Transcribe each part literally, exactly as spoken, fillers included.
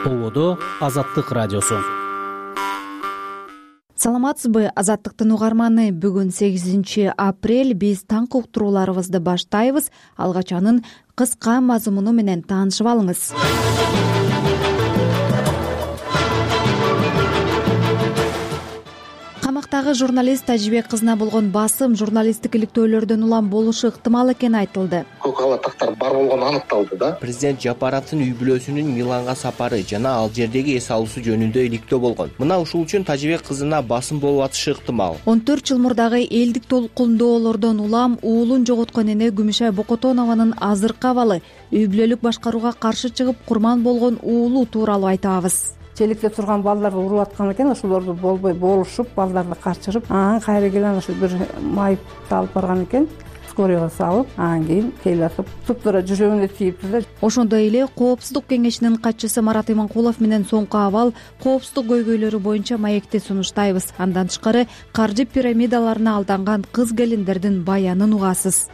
Болодо Азаттык радиосу. Саламатсызбы, Азаттыктын угарманы. Бүгүн сегизинчи апрель биз таңкы уктурууларыбызды баштайбыз. Алгач анын кыска мазмуну менен таанышып алыңыз. Камактагы журналист Тажибек кызына болгон басым журналисттик иликтөөлөрдөн улам болушу ыктымал экени айтылды. Көкала тактар бар болгону аныкталды да. Президент Жапаровдун үй бүлөсүнүн Миланга сапары жана ал жердеги эс алуусу жөнүндө иликтөө болгон. Мына ушул үчүн Тажибек кызына басым болуп атышы ыктымал. он төрт жыл мурдагы элдик толкундоолордон улам уулун жоготкон эне Күмүшай Бокотонованын азыркы абалы, үй бүлөлүк башкарууга каршы чыгып курман болгон уулу тууралуу айтабыз. Челекте турган балдарды уруп аткан экен, ошолорду болбой болушуп, балдарды качырып, анан кайра келген ошо бир майыпты алып барган экен. Скорыйга салып, анан кийин келатып, туптура жүрөгүнө тийиптир да. Ошондой эле Коопсуздук кеңешинин катчысы Марат Иманкулов менен соңку абал коопсуздук көйгөйлөрү боюнча маекти сунуштайбыз. Андан тышкары каржы пирамидаларына алданган кыз келиндердин баянын угасыз.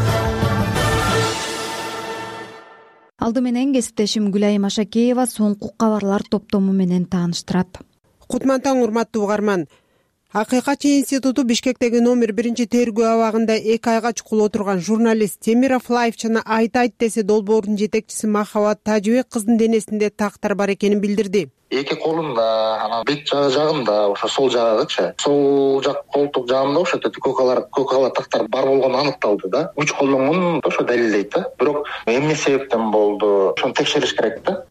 Алды менен кесиптешим Гүлайым Ашакеева соңку кабарлар топтому менен тааныштырат. Кутман таң, урматтуу угарман. Акыйкатчы институту Бишкектеги номер биринчи тергөө абагында эки айга чукулуп отурган журналист Темиров Лайфчаны айт айт десе долбоордун жетекчиси Махабат Тажибек кыздын денесинде тактар бар экенин билдирди. Эки колунда, анан бет жагында, ошо сол жагычы, сол жак колтук жагында ошо көкала көкала тактар бар болгону аныкталды да. Үч колдонгон ошо далилдейт да. Бирок эмне себептен болду, ошону текшериш керек да.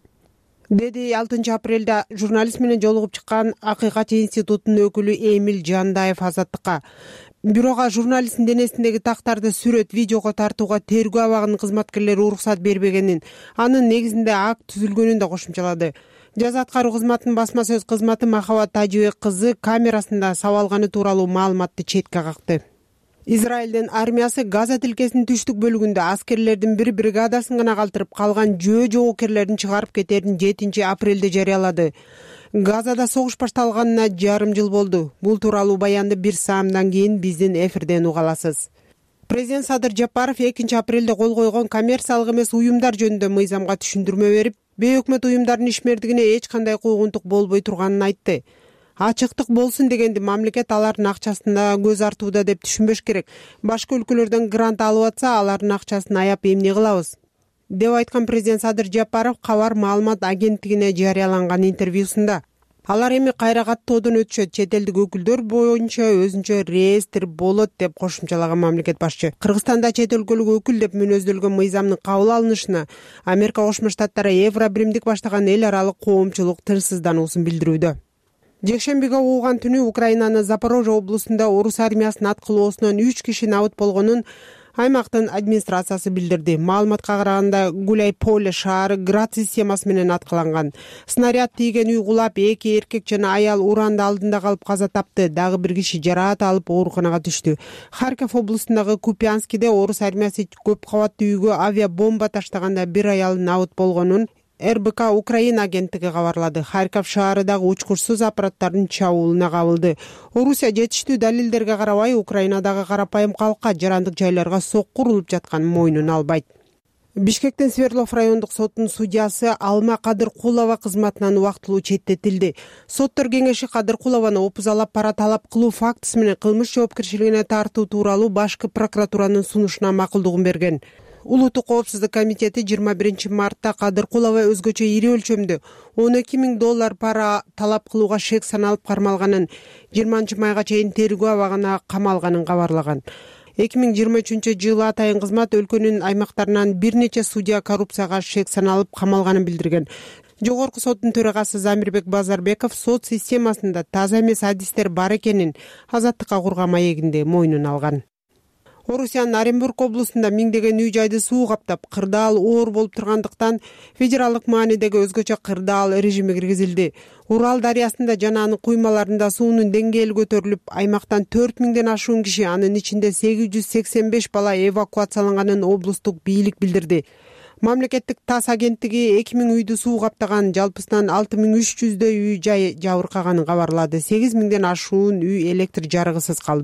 Деди алтынчы апрелде журналист менен жолугуп чыккан Акыйкатчы институтунун өкүлү Эмил Жандаев Азаттыкка. Бирок журналисттин денесиндеги тактарды сүрөт, видеого тартууга тергөө абагынын кызматкерлери уруксат бербегенин, анын негизинде акт түзүлгөнүн да кошумчалады. Жаза аткаруу кызматынын басма сөз кызматы Махабат Тажибек кызы камерасында сабалганы тууралуу маалыматты четке какты. Израилдин армиясы Газа тилкесинин түштүк бөлүгүндө аскерлердин бир бригадасын гана калтырып, калган жөө жоокерлерин чыгарып кетерин жетинчи апрелде жарыялады. Газада согуш башталганына жарым жыл болду. Бул тууралуу баянды бир саамдан кийин биздин эфирден уга аласыз. Президент Садыр Жапаров экинчи апрелде кол койгон коммерциялык эмес уюмдар жөнүндө мыйзамга түшүндүрмө берип, бейөкмөт уюмдардын ишмердигине эч кандай куугунтук болбой турганын айтты. Ачыктык болсун дегенди мамлекет алардын акчасына көз артууда деп түшүнбөш керек. Башка өлкөлөрдөн грант алып атса, алардын акчасын аяп эмне кылабыз деп айткан президент Садыр Жапаров Кабар маалымат агенттигине жарыяланган интервьюсунда. Алар эми кайра каттоодон өтүшөт, чет элдик өкүлдөр боюнча өзүнчө реестр болот деп кошумчалаган мамлекет башчы. Кыргызстанда чет өлкөлүк өкүл деп мүнөздөлгөн мыйзамдын кабыл алынышына Америка Кошмо Штаттары Евробиримдик баштаган эл аралык коомчулук тынчсыздануусун билдирүүдө. Жекшембиге уган түнү Украинанын Запорожье облусунда орус армиясынын аткылоосунан үч киши набыт болгонун аймактын администрациясы билдирди. Маалыматка караганда Гуляйполе шаары град системасы менен аткыланган. Снаряд тийген үй кулап, эки эркек жана аял уранды алдында калып каза тапты. Дагы бир киши жараат алып ооруканага түштү. Харьков облусундагы Купянскиде орус армиясы көп кабаттуу үйгө авиабомба таштаганда бир аял набыт болгонун эр бэ ка Украина агенттиги кабарлады. Харьков шаарындагы учкурсуз аппараттардын чабуулуна кабылды. Орусия жетиштүү далилдерге карабай, Украинадагы карапайым калкка, жарандык жайларга сокку урулуп жатканын мойнуна албайт. Бишкектин Свердлов райондук сотунун судьясы Алма Кадыркулова кызматынан убактылуу четтетилди. Соттор кеңеши Кадыркулованы опузалап пара талап кылуу фактысы менен кылмыш жоопкерчилигине тартуу тууралуу башкы прокуратуранын сунушуна макулдугун берген. Улуттук коопсуздук комитети жыйырма биринчи мартта Кадыркулова өзгөчө ири өлчөмдө он эки миң доллар пара талап кылууга шек саналып кармалганын, жыйырманчы майга чейин тергөө абагына камалганын кабарлаган. эки миң жыйырма үчүнчү жылы атайын кызмат өлкөнүн аймактарынан бир нече судья коррупцияга шек саналып камалганын билдирген. Жогорку соттун төрагасы Замирбек Базарбеков сот системасында таза эмес адистер бар экенин Азаттыкка курган маегинде мойнуна алган. Орусиянын Оренбург облусунда миңдеген үй жайды суу каптап, кырдаал оор болуп тургандыктан федералдык маанидеги өзгөчө кырдаал режими киргизилди. Урал дарыясында жана анын куймаларында суунун деңгээли көтөрүлүп, аймактан төрт миңден ашуун киши, анын ичинде сегиз жүз сексен беш бала эвакуацияланганын облустук бийлик билдирди. Мамлекеттик тас агенттиги эки миң үйдү суу каптаган, жалпысынан алты миң үч жүздөй үй жай жабыркаганын кабарлады. сегиз миңден ашуун үй электр жарыгысыз калды.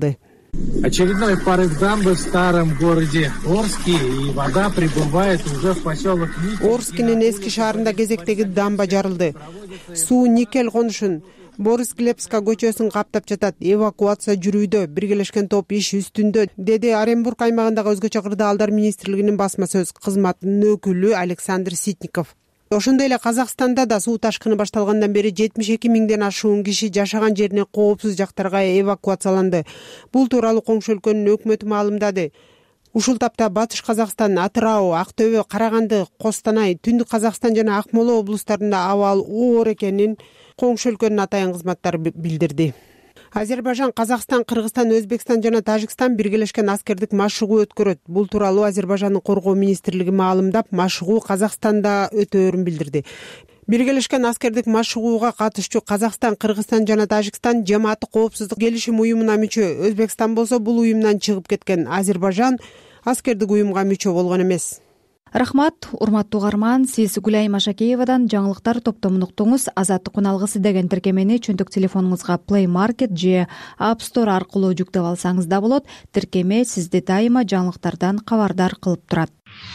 Очередной порыв дамбы в старом городе Орске, и вода прибывает уже в поселок Никель. Орскинин эски шаарында кезектеги дамба жарылды. Суу Никель конушун Борис-Глебска көчөсүн каптап жатат. Эвакуация жүрүүдө, биргелешкен топ иш үстүндө, деди Оренбург аймагындагы өзгөчө кырдаалдар министрлигинин басма сөз кызматынын өкүлү Александр Ситников. Ошондой эле Казакстанда да суу ташкыны башталгандан бери жетимиш эки миңден ашуун киши жашаган жерине коопсуз жактарга эвакуацияланды. Бул тууралуу коңшу өлкөнүн өкмөтү маалымдады. Ушул тапта Батыш Казакстан, Атырау, Актөбө, Караганды, Костанай, Түндүк Казакстан жана Акмола облустарында абал оор экенин коңшу өлкөнүн атайын кызматтары билдирди. Азербайжан, Казакстан, Кыргызстан, Өзбекстан жана Тажикстан биргелешкен аскердик машыгуу өткөрөт. Бул тууралуу Азербайжандын коргоо министрлиги маалымдап, машыгуу Казакстанда өтөөрүн билдирди. Биргелешкен аскердик машыгууга катышчу Казакстан, Кыргызстан жана Тажикстан жамааттык коопсуздук келишим уюмуна мүчө. Өзбекстан болсо бул уюмдан чыгып кеткен. Азербайжан аскердик уюмга мүчө болгон эмес. Рахмат, урматтуу угарман, сиз Гүлай Машакеевадан жаңылыктар топтомун уктуңуз. Азаттык уналгысы деген тиркемени чөндүк телефонуңузга Play Market же App Store аркылуу жүктөп алсаңыз да болот. Тиркеме сизди дайыма жаңылыктардан кабардар кылып турат.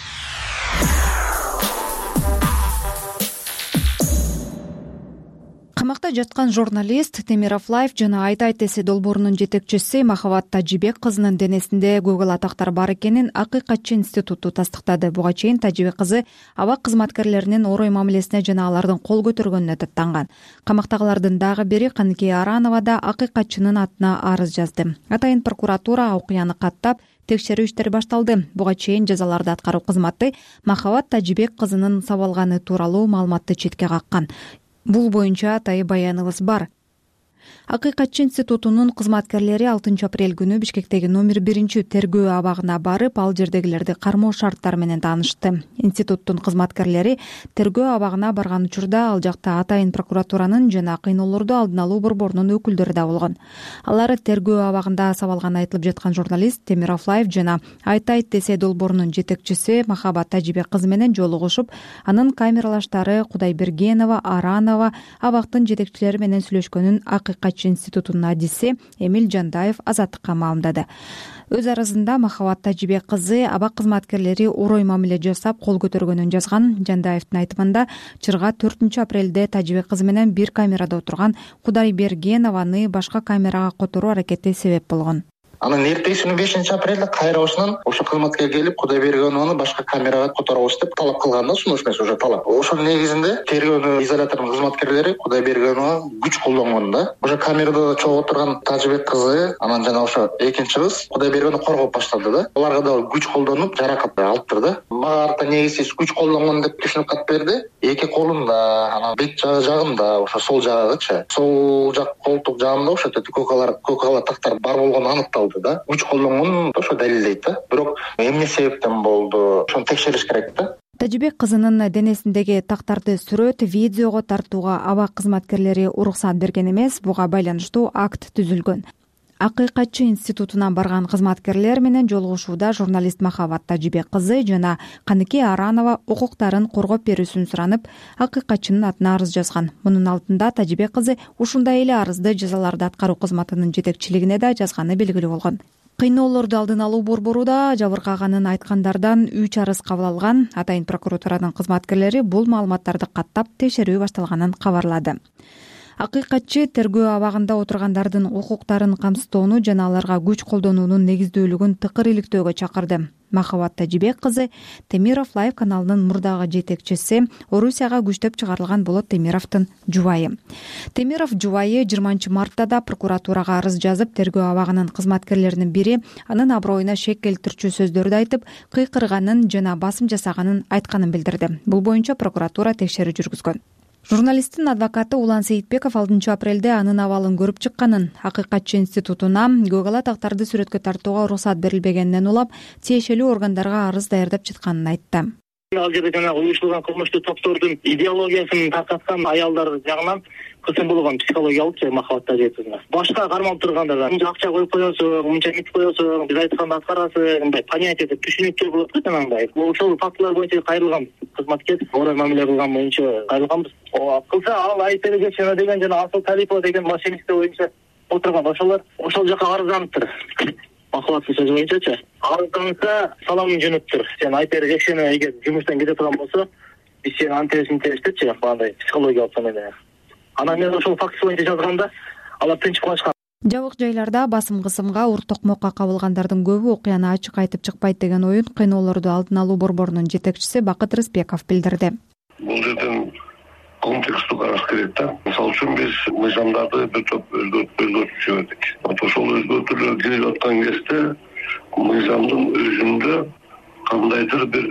Камакта жаткан журналист Темиров Лайф жана Айт Айт эсе долбоорунун жетекчиси Махабат Тажибек кызынын денесинде Google атактар бар экенин Акыйкатчы институту тастыктады. Буга чейин Тажибек кызы абак кызматкерлеринин орой мамилесине жана алардын кол көтөргөнүнө даттанган. Камактагылардын дагы бири Каныкей Аранова да Акыйкатчынын атына арыз жазды. Атайын прокуратура окуяны каттап, текшерүү иштери башталды. Буга чейин жазаларды аткаруу кызматы Махабат Тажибек кызынын сабалганы тууралуу маалыматты четке каккан. Бул боюнча атайын баяныбыз бар. Акыйкатчы институтунун кызматкерлери алтынчы апрель күнү Бишкектеги номер биринчи тергөө абагына барып, ал жердегилерди кармоо шарттары менен таанышты. Институттун кызматкерлери тергөө абагына барган учурда ал жакта атайын прокуратуранын жана кыйноолорду алдын алуу борборунун өкүлдөрү да болгон. Алар тергөө абагында сабалганы айтылып жаткан журналист Темиров Лайф жана Айт Айт десе долбоорунун жетекчиси Махабат Тажибек кызы менен жолугушуп, анын камералаштары Кудайбергенова, Аранова абактын жетекчилери менен сүйлөшкөнүн Акыйкатчы институтунун адиси Эмил Жандаев Азаттыкка маалымдады. Өз арызында Махабат Тажибек кызы абак кызматкерлери орой мамиле жасап кол көтөргөнүн жазган. Жандаевдин айтымында чырга төртүнчү апрелде Тажибек кызы менен бир камерада отурган Кудайбергенованы башка камерага которуу аракети себеп болгон. Анан эртеси күнү бешинчи апрелде кайраусунан ошо кызматкер келип Кудайбергенованы башка камерага которобуз деп талап кылган да, сунуш эмес, уже талап. Ошонун негизинде тергөө изоляторунун кызматкерлери Кудайбергеновага күч колдонгон да. Ошо камерада чогуу отурган Тажибек кызы, анан жана ошо экинчи кыз Кудайбергеновду коргоп баштады да. Аларга да күч колдонуп жаракат алыптыр да. Мага арта негизсиз күч колдонгон деп түшүнүп кат берди. Эки колунда, анан бет жагында, ошо сол жагыгычы, сол жак колтук жагында ошо көкалар, көкала тактар бар болгону аныкталды да. Күч колдонгон ошо далилдейт да. Бирок эмне себептен болду, ошону текшериш керек да. Тажибек кызынын денесиндеги тактарды сүрөт, видеого тартууга абак кызматкерлери уруксат берген эмес. Буга байланыштуу акт түзүлгөн. Акыйкатчы институтунан барган кызматкерлер менен жолугушууда журналист Махабат Тажибек кызы жана Каныкей Аранова укуктарын коргоп берүүсүн суранып, Акыйкатчынын атына арыз жазган. Мунун алдында Тажибек кызы ушундай эле арызды жазаларды аткаруу кызматынын жетекчилигине да жазганы белгилүү болгон. Кыйноолорду алдын алуу борбору да жабыркаганын айткандардан үч арыз кабыл алган. Атайын прокуратуранын кызматкерлери бул маалыматтарды каттап текшерүү башталганын кабарлады. Акыйкатчы тергөө абагында отургандардын укуктарын камсыздоону жана аларга күч колдонуунун негиздүүлүгүн тыкыр иликтөөгө чакырды. Махабат Тажибек кызы Темиров Лайф каналынын мурдагы жетекчиси, Орусияга күчтөп чыгарылган Болот Темировдун жубайы. Темиров жубайы жыйырманчы мартта да прокуратурага арыз жазып, тергөө абагынын кызматкерлеринин бири анын аброюна шек келтирчү сөздөрдү айтып, кыйкырганын жана басым жасаганын айтканын билдирди. Бул боюнча прокуратура текшерүү жүргүзгөн. Журналисттин адвокаты Улан Сейитбеков алтынчы апрелде анын абалын көрүп чыкканын, Акыйкатчы институтуна Google атактарды сүрөткө тартууга уруксат берилбегенинен улам тиешелүү органдарга арыз даярдап жатканын айтты. Ал жерде жанагы уюштурулган кылмыштуу топтордун идеологиясын таркаткан аялдар жагынан кысым болгон психологиялык же Махабат Тажибеков. Башка кармалып тургандар мынча акча коюп коесуң, мынча мит коесуң, биз айтканды аткарасың, мындай понятие деп түшүнүктөр болот го жанагындай. Ошол фактылар боюнча кайрылган кызматкер, орой мамиле кылган боюнча кайрылганбыз. Кылса ал Айсел Гечена деген жана Асыл Талипова деген машинисти боюнча отурган ошолор ошол жака арызданыптыр. макулаттын сөзү боюнчачы арызданса саламын жөнөп тур. Сен айтер кишини эгер жумуштан кете турган болсо, биз сени антересин териштечи, багындай психологиялык менен. Анан мен ошол факт боюнча жазганда алар тынчып калышкан. Жабык жайларда басым кысымга, урт токмокко кабылгандардын көбү окуяны ачык айтып чыкпайт деген оюн кыйноолорду алдын алуу борборунун жетекчиси Бакыт Рыспеков билдирди. Бул жерден комплекстүү караш керек да. Мисалы үчүн биз мыйзамдарды бир топ өзгөртүп жибердик. Ошол өзгөртүүлөр келип аткан кезде мыйзамдын өзүндө кандайдыр бир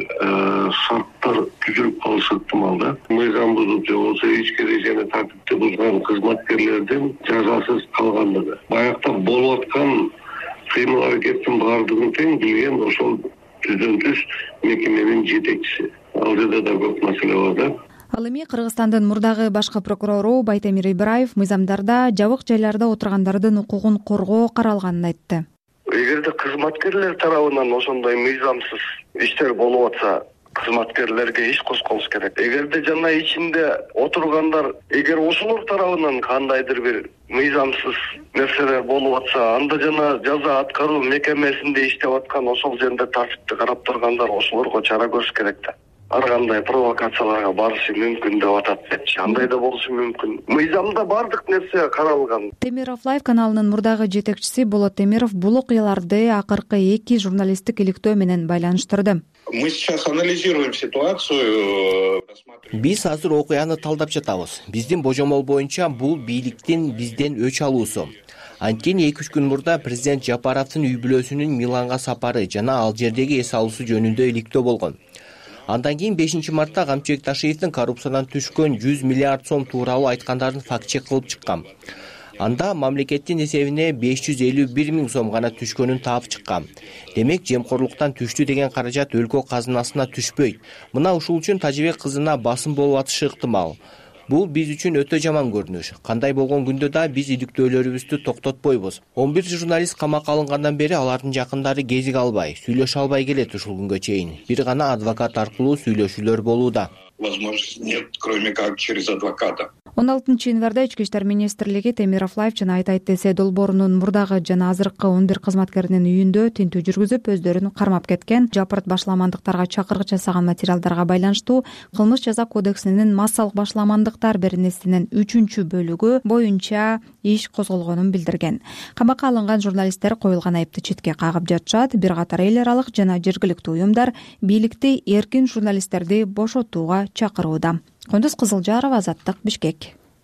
шарттар түзүлүп калышы ыктымал да. Мыйзам бузуп же болбосо ички эрежени тартипти бузган кызматкерлердин жазасыз калгандыгы. Баягы болуп аткан кыймыл аракеттин баардыгын тең билген ошол түздөн түз мекеменин жетекчиси. Ал жерде да көп маселе бар да. Ал эми Кыргызстандын мурдагы башкы прокурору Байтемир Ибраев мыйзамдарда жабык жайларда отургандардын укугун коргоо каралганын айтты. Эгерде кызматкерлер тарабынан ошондой мыйзамсыз иштер болуп атса, кызматкерлерге иш кошколуш керек. Эгерде жана ичинде отургандар, эгер ошолор тарабынан кандайдыр бир мыйзамсыз нерселер болуп атса, анда жана жаза аткаруу мекемесинде иштеп аткан ошол жерде тартипти карап тургандар ошолорго чара көрүш керек да. Ар кандай провокацияларга барышы мүмкүн деп атат депчи. Андай да болушу мүмкүн. Мыйзамда бардык нерсе каралган. Темиров Лайв каналынын мурдагы жетекчиси Болот Темиров бул окуяларды акыркы эки журналисттик иликтөө менен байланыштырды. Мы сейчас анализируем ситуацию. Биз азыр окуяны талдап жатабыз. Биздин божомол боюнча бул бийликтин бизден өч алуусу. Анткени эки үч күн мурда президент Жапаровдун үй бүлөсүнүн Миланга сапары жана ал жердеги эс алуусу жөнүндө иликтөө болгон. Андан кийин бешинчи мартта Камчыбек Ташиевдин коррупциядан түшкөн жүз миллиард сом тууралуу айткандарын факт чек кылып чыккан. Анда мамлекеттин эсебине беш жүз элүү бир миң сом гана түшкөнүн таап чыккан. Демек, жемкорлуктан түштү деген каражат өлкө казынасына түшпөйт. Мына ушул үчүн Тажибек кызына басым болуп атышы ыктымал. Бул биз үчүн өтө жаман көрүнүш. Кандай болгон күндө да биз иликтөөлөрүбүздү токтотпойбуз. он бир журналист камакка алынгандан бери алардын жакындары кезик албай, сүйлөшө албай келет ушул күнгө чейин. Бир гана адвокат аркылуу сүйлөшүүлөр болууда. Возможности нет, кроме как через адвоката. он алтынчы январда Ички иштер министрлиги Темиров Лайв жана Айт Айт десе долбоорунун мурдагы жана азыркы он бир кызматкеринин үйүндө тинтүү жүргүзүп, өздөрүн кармап кеткен. Жапырт башламандыктарга чакырык жасаган материалдарга байланыштуу Кылмыш жаза кодексинин массалык башламандыктар беренесинин үчүнчү бөлүгү боюнча иш козголгонун билдирген. Камакка алынган журналисттер коюлган айыпты четке кагып жатышат. Бир катар эл аралык жана жергиликтүү уюмдар бийликти эркин журналисттерди бошотууга чакырууда. Кундуз Кызылжарова, Азаттык, Бишкек.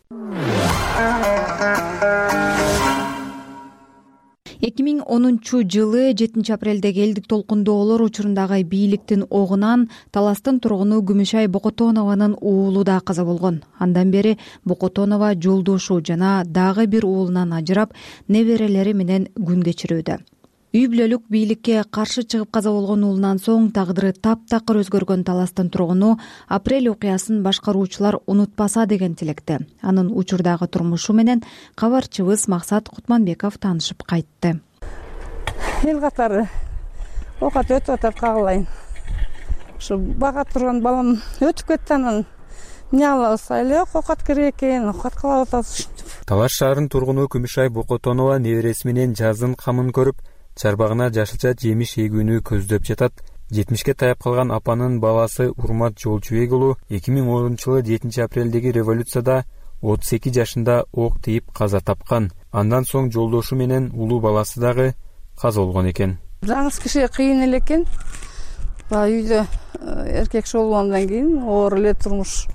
эки миң онунчу жылы жетинчи апрелдеги элдик толкундоолор учурундагы бийликтин огунан Таластын тургуну Күмүшай Бокотонованын уулу да каза болгон. Андан бери Бокотонова жолдошу жана дагы бир уулунан ажырап, неберелери менен күн кечирүүдө. Үй бүлөлүк бийликке каршы чыгып каза болгон уулунан соң тагдыры таптакыр өзгөргөн Таластын тургуну апрель окуясын башкаруучулар унутпаса деген тилекте. Анын учурдагы турмушу менен кабарчыбыз Максат Кутманбеков таанышып кайтты. Эл катары оокат өтүп атат, кагылайын. Ушу бага турган балам өтүп кетти, анан эмне кылабыз? Эле оокат керек экен, оокат кылып атабыз. Талаш шаарынын тургуну Күмүшай Бокотонова небереси менен жаздын камын көрүп, чарбагына жашылча жемиш эгүүнү көздөп жатат. жетимишке таяп калган апанын баласы Урмат Жолчубек уулу эки миң онунчу жылы жетинчи апрелдеги революцияда отуз эки жашында ок тийип каза тапкан. Андан соң жолдошу менен улуу баласы дагы каза болгон экен. Жаңыз киши кыйын эле экен. Баягы үйдө эркекчи болгондон кийин оор эле турмуш.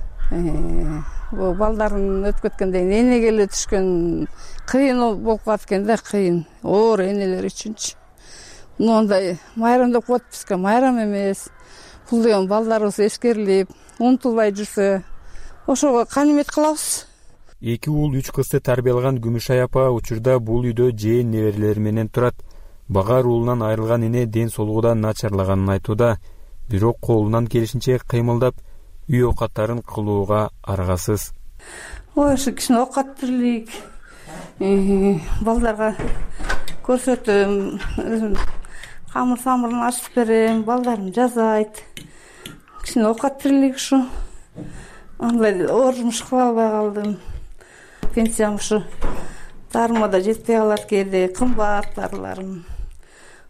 Балдарын өтүп кеткенден кийин энеге эле түшкөн, кыйын болуп калат экен да, кыйын. Оор энелер үчүнчү. Мындай майрам деп коет бизге, майрам эмес. Бул деген балдарыбыз эскерилип, унутулбай жүрсө, ошого канемет кылабыз. Эки уул үч кызды тарбиялаган Күмүшай апа учурда бул үйдө жээн неберелери менен турат. Багар уулунан айрылган эне ден соолугудан начарлаганын айтууда. Бирок колунан келишинче кыймылдап, үй оокаттарын кылууга аргасыз. Ой, ушу кичине оокаттырлык. Балдарга көрсөтөм, камыр-самырын ачып берем, балдарым жазайт. Кичине оокаттырлык ушу. Андай оор жумуш кыла албай калдым. Пенсиям ушу дарыма да жетпей калат, кээде кымбат дарыларым.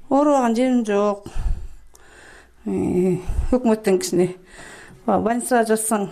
оорубаган жерим жок. Өкмөттөн кичине больницага жатсаң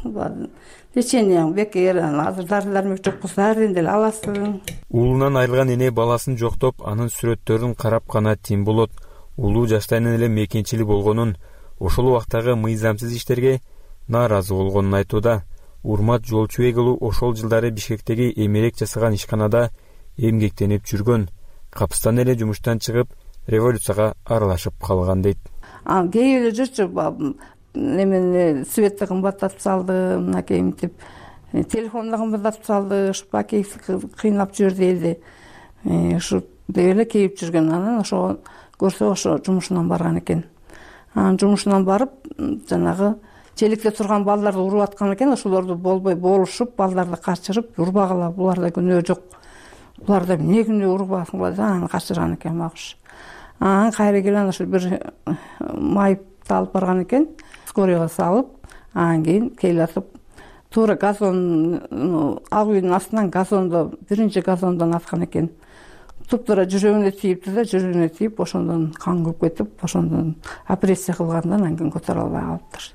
лечениең бекер, азыр дарылар жок болсо дарыны деле аласың. Уулунан айрылган эне баласын жоктоп, анын сүрөттөрүн карап гана тим болот. Улуу жаштайынан эле мекенчили болгонун, ошол убактагы мыйзамсыз иштерге нааразы болгонун айтууда. Урмат Жолчубек уулу ошол жылдары Бишкектеги эмерек жасаган ишканада эмгектенип жүргөн. Капыстан эле жумуштан чыгып, революцияга аралашып калган дейт. Кээ эле жүрчү немени светти кымбаттатып салды, мынакей мынтип телефонду да кымбаттатып салды, ушу Бакиевди кыйнап жүрдү элди. Ушу деп эле кейип жүргөн. Анан ошо көрсө ошо жумушунан барган экен. Анан жумушунан барып, жанагы челекте турган балдарды уруп аткан экен. Ошолорду болбой болушуп, балдарды качырып, урбагыла, буларда күнөө жок. Буларда эмне күнөө урбасың деп анан качырган экен Макуш. Анан кайра келген ошо бир майыпты алып барган экен. Скорыйга салып, анан кийин келатып, туура газон, ак үйдүн астынан газондо, биринчи газондон аткан экен. Туптура жүрөгүнө тийипти да, жүрөгүнө тийип, ошондон кан көп кетип, ошондон операция кылгандан анан кийин көтөрө албай калыптыр.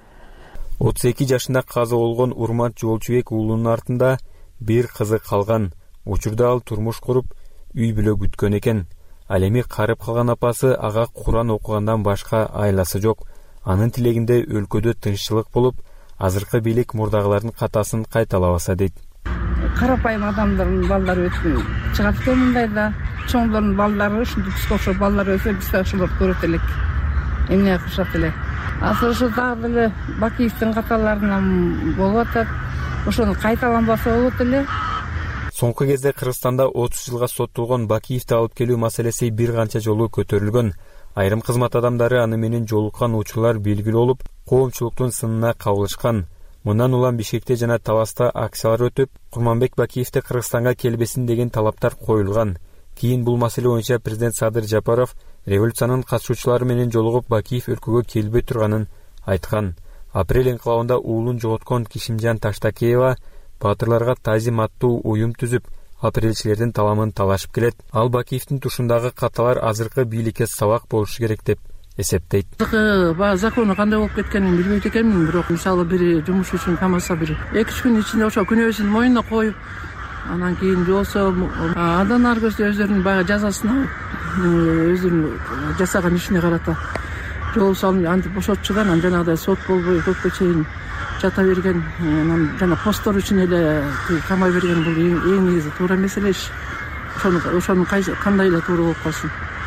отуз эки жашында каза болгон Урмат Жолчубек уулунун артында бир кызы калган. Учурда ал турмуш куруп, үй бүлө күткөн экен. Ал эми карып калган апасы ага Куран окугандан башка айласы жок. Анын тилегинде өлкөдө тынччылык болуп, азыркы бийлик мурдагылардын катасын кайталабаса дейт. Карапайым адамдардын балдары өтүп чыгат экен мындайда. Чоңдордун балдары ушинтип ошо балдар өсө биз да ошолорду көрөт элек. Эмне кылышат эле. Азыр ошо дагы эле Бакиевдин каталарынан болуп атат. Ошону кайталанбаса болот эле. Соңку кезде Кыргызстанда отуз жылга соттолгон Бакиевди алып келүү маселеси бир канча жолу көтөрүлгөн. Айрым кызмат адамдары аны менен жолуккан учурлар белгилүү болуп, коомчулуктун сынына кабылышкан. Мындан улам Бишкекте жана Таласта акциялар өтүп, Курманбек Бакиевди Кыргызстанга келбесин деген талаптар коюлган. Кийин бул маселе боюнча президент Садыр Жапаров революциянын катышуучулары менен жолугуп Бакиев өлкөгө келбей турганын айткан. Апрель инкылабында уулун жоготкон Кишимжан Таштакеева баатырларга тазим аттуу уюм түзүп, апрелчилердин таламын талашып келет. Ал Бакиевдин тушундагы каталар азыркы бийликке сабак болушу керек деп эсептейт. Баягы закону кандай болуп кеткенин билбейт экенмин, бирок мисалы бир жумуш үчүн камаса бир эки үч күн ичинде ошо күнөөсүн мойнуна коюп, анан кийин болсо андан ары көрсө өздөрүнүн баягы жазасын алып, өзүнүн жасаган ишине карата жол салып антип бошотчуган, анан жанагыдай сот болбой көпкө чейин жата берген, анан жана посттор үчүн эле камай берген, бул эң негизи туура эмес эле иш. Ошону ошонун кандай эле туура болуп калсын.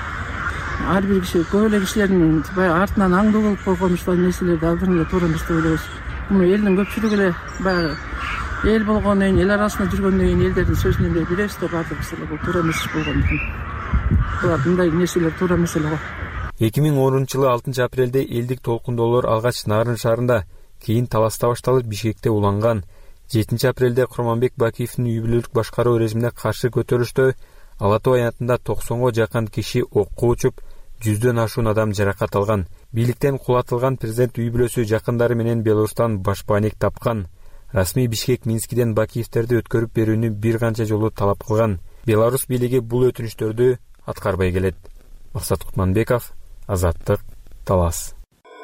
Ар бир киши, көп эле кишилердин баягы артынан аңдуу болуп койгон ушул нерселерди алдырын эле туура эмес деп ойлойбуз. Муну элдин көпчүлүгү эле баягы эл болгондон кийин, эл арасында жүргөндөн кийин элдердин сөзүнөн эле билебиз да, баардык нерселер бул туура эмес иш болгондуктан. Булар мындай нерселер туура эмес эле го. эки миң онунчу жылы алтынчы апрелде элдик толкундоолор алгач Нарын шаарында, кийин Таласта башталып Бишкекте уланган. жетинчи апрелде Курманбек Бакиевдин үй бүлөлүк башкаруу режимине каршы көтөрүштө Ала Тоо аянтында токсонго жакын киши окко учуп, жүздөн ашуун адам жаракат алган. Бийликтен кулатылган президент үй бүлөсү жакындары менен Беларустан башпаанек тапкан. Расмий Бишкек Минскиден Бакиевдерди өткөрүп берүүнү бир канча жолу талап кылган. Беларус бийлиги бул өтүнүштөрдү аткарбай келет. Максат Кутманбеков, Азаттык, Талас.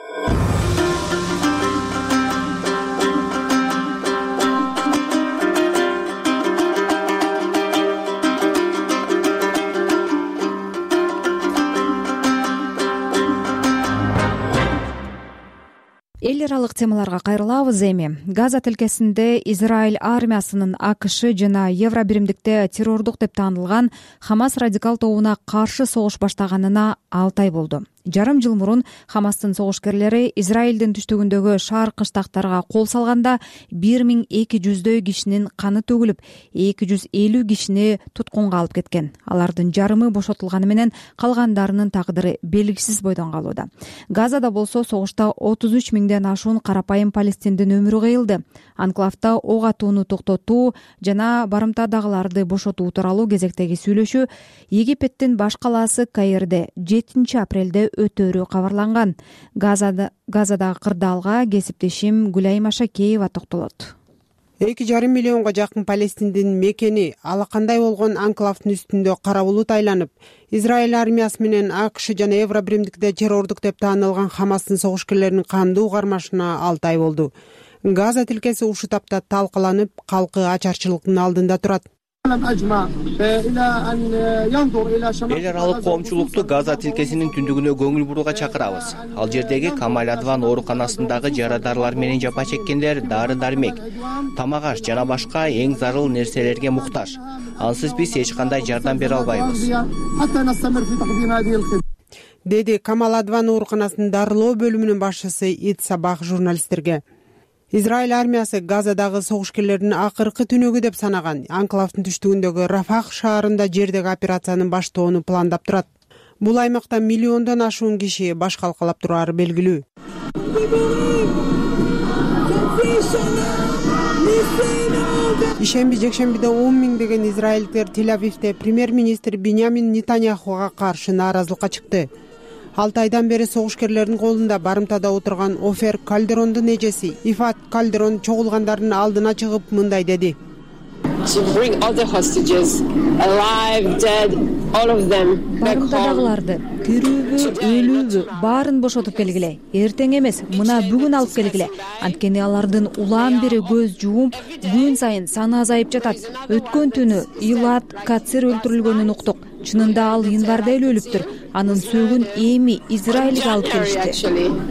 Эл аралык темаларга кайрылабыз эми. Газа тилкесинде Израиль армиясынын АКШ жана Евробиримдикте террордук деп таанылган Хамас радикал тобуна каршы согуш баштаганына алты ай болду. Жарым жыл мурун Хамастын согушкерлери Израилдин түштүгүндөгү шаар кыштактарга кол салганда бир миң эки жүздөй кишинин каны төгүлүп, эки жүз элүү кишини туткунга алып кеткен. Алардын жарымы бошотулганы менен калгандарынын тагдыры белгисиз бойдон калууда. Газада болсо согушта отуз үч миңден ашуун карапайым палестиндин өмүрү кыйылды. Анклавда ок атууну токтотуу жана барымтадагыларды бошотуу тууралуу кезектеги сүйлөшүү Египеттин баш калаасы Каирде жетинчи апрелде өтөрү кабарланган. Газада Газадагы кырдаалга кесиптешим Гүлайма Шакеева токтолот. эки жарым миллионго жакын палестиндин мекени алакандай болгон анклавдын үстүндө кара булут айланып, Израиль армиясы менен АКШ жана Евробиримдикте террордук деп таанылган Хамастын согушкерлеринин кандуу кармашына алты ай болду. Газа тилкеси ушул тапта талкаланып, калкы ачарчылыктын алдында турат. Эл аралык коомчулукту Газа тилкесинин түндүгүнө көңүл бурууга чакырабыз. Ал жердеги Камаль Адван ооруканасындагы жарадарлар менен жапа чеккендер дары-дармек, тамак-аш жана башка эң зарыл нерселерге муктаж. Ансыз биз эч кандай жардам бере албайбыз, деди Камаль Адван ооруканасынын дарылоо бөлүмүнүн башчысы Ид Сабах журналисттерге. Израиль армиясы Газадагы согушкерлердин акыркы түнөгү деп санаган анклавдын түштүгүндөгү Рафах шаарында жердеги операциянын баштоону пландап турат. Бул аймакта миллиондон ашуун киши баш калкалап турары белгилүү. Ишемби жекшембиде он миңдеген израилдиктер Тель-Авивде премьер-министр Биньямин Нетаньяхуга каршы нааразылыкка чыкты. алты айдан бери согушкерлердин колунда барымтада отурган Офер Кальдерондун эжеси Ифат Кальдерон чогулгандардын алдына чыгып мындай деди. Барымтадагыларды тирүүбү, өлүүбү баарын бошотуп келгиле. Эртең эмес, мына бүгүн алып келгиле. Анткени алардын улаан бири көз жуумп, күн сайын саны азайып жатат. Өткөн түнү Илат Кацер өлтүрүлгөнүн уктук. Чынында ал январда эле өлүптүр. Анын сөөгүн эми Израилге алып келишти.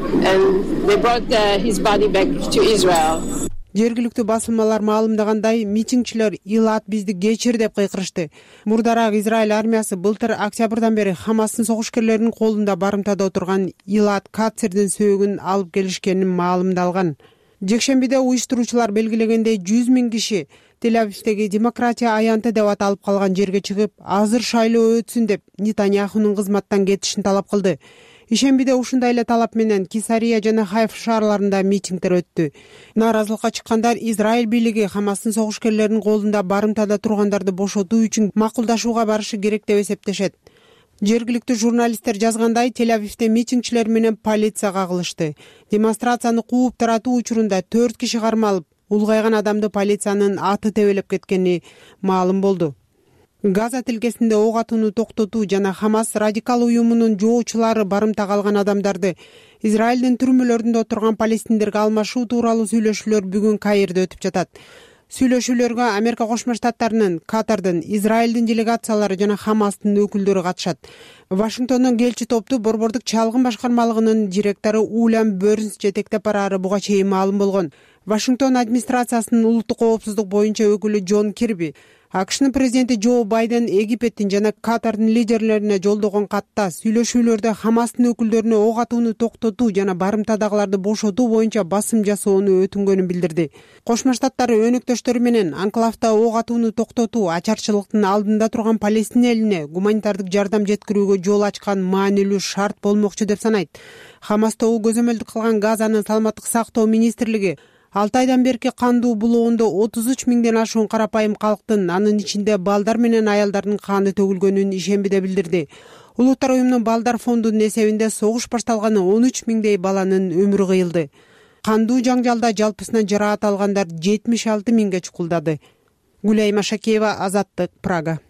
Жергиликтүү басылмалар маалымдагандай, митингчилер Илат бизди кечир деп кыйкырышты. Мурдараак Израиль армиясы былтыр октябрдан бери Хамастын согушкерлеринин колунда барымтада отурган Илат Кацердин сөөгүн алып келишкенин маалымдалган. Жекшембиде уюштуруучулар белгилегендей жүз миң киши Тель-Авивдеги демократия аянты деп аталып калган жерге чыгып, азыр шайлоо өтсүн деп Нетаньяхунун кызматтан кетишин талап кылды. Ишембиде ушундай эле талап менен Кесария жана Хайф шаарларында митингдер өттү. Нааразылыкка чыккандар Израиль бийлиги Хамастын согушкерлеринин колунда барымтада тургандарды бошотуу үчүн макулдашууга барышы керек деп эсептешет. Жергиликтүү журналисттер жазгандай, Тель-Авивде митингчилер менен полиция кагылышты. Демонстрацияны кууп таратуу учурунда төрт киши кармалып, улгайган адамды полициянын аты тебелеп кеткени маалым болду. Газа тилкесинде ок атууну токтотуу жана Хамас радикал уюмунун жоочулары барымтага алган адамдарды Израилдин түрмөлөрүндө отурган палестиндерге алмашуу тууралуу сүйлөшүүлөр бүгүн Каирде өтүп жатат. Сүйлөшүүлөргө Америка Кошмо Штаттарынын, Катардын, Израилдин делегациялары жана Хамастын өкүлдөрү катышат. Вашингтондон келчи топту Борбордук чалгын башкармалыгынын директору Улям Бёрнс жетектеп барары буга чейин маалым болгон. Вашингтон администрациясынын улуттук коопсуздук боюнча өкүлү Джон Кирби АКШнын президенти Джо Байден Египеттин жана Катардын лидерлерине жолдогон катта сүйлөшүүлөрдө Хамастын өкүлдөрүнө ок атууну токтотуу жана барымтадагыларды бошотуу боюнча басым жасоону өтүнгөнүн билдирди. Кошмо Штаттар өнөктөштөрү менен анклавда ок атууну токтотуу ачарчылыктын алдында турган Палестин элине гуманитардык жардам жеткирүүгө жол ачкан маанилүү шарт болмокчу деп санайт. Хамас тобу көзөмөлдүк кылган Газанын саламаттык сактоо министрлиги алты айдан берки кандуу булоондо отуз үч миңден ашуун карапайым калктын, анын ичинде балдар менен аялдардын каны төгүлгөнүн ишембиде билдирди. Улуттар уюмунун балдар фондунун эсебинде согуш башталганы он үч миңдей баланын өмүрү кыйылды. Кандуу жаңжалда жалпысынан жараат алгандар жетимиш алты миңге чукулдады. Гулейма Шакеева, Азаттык, Прага.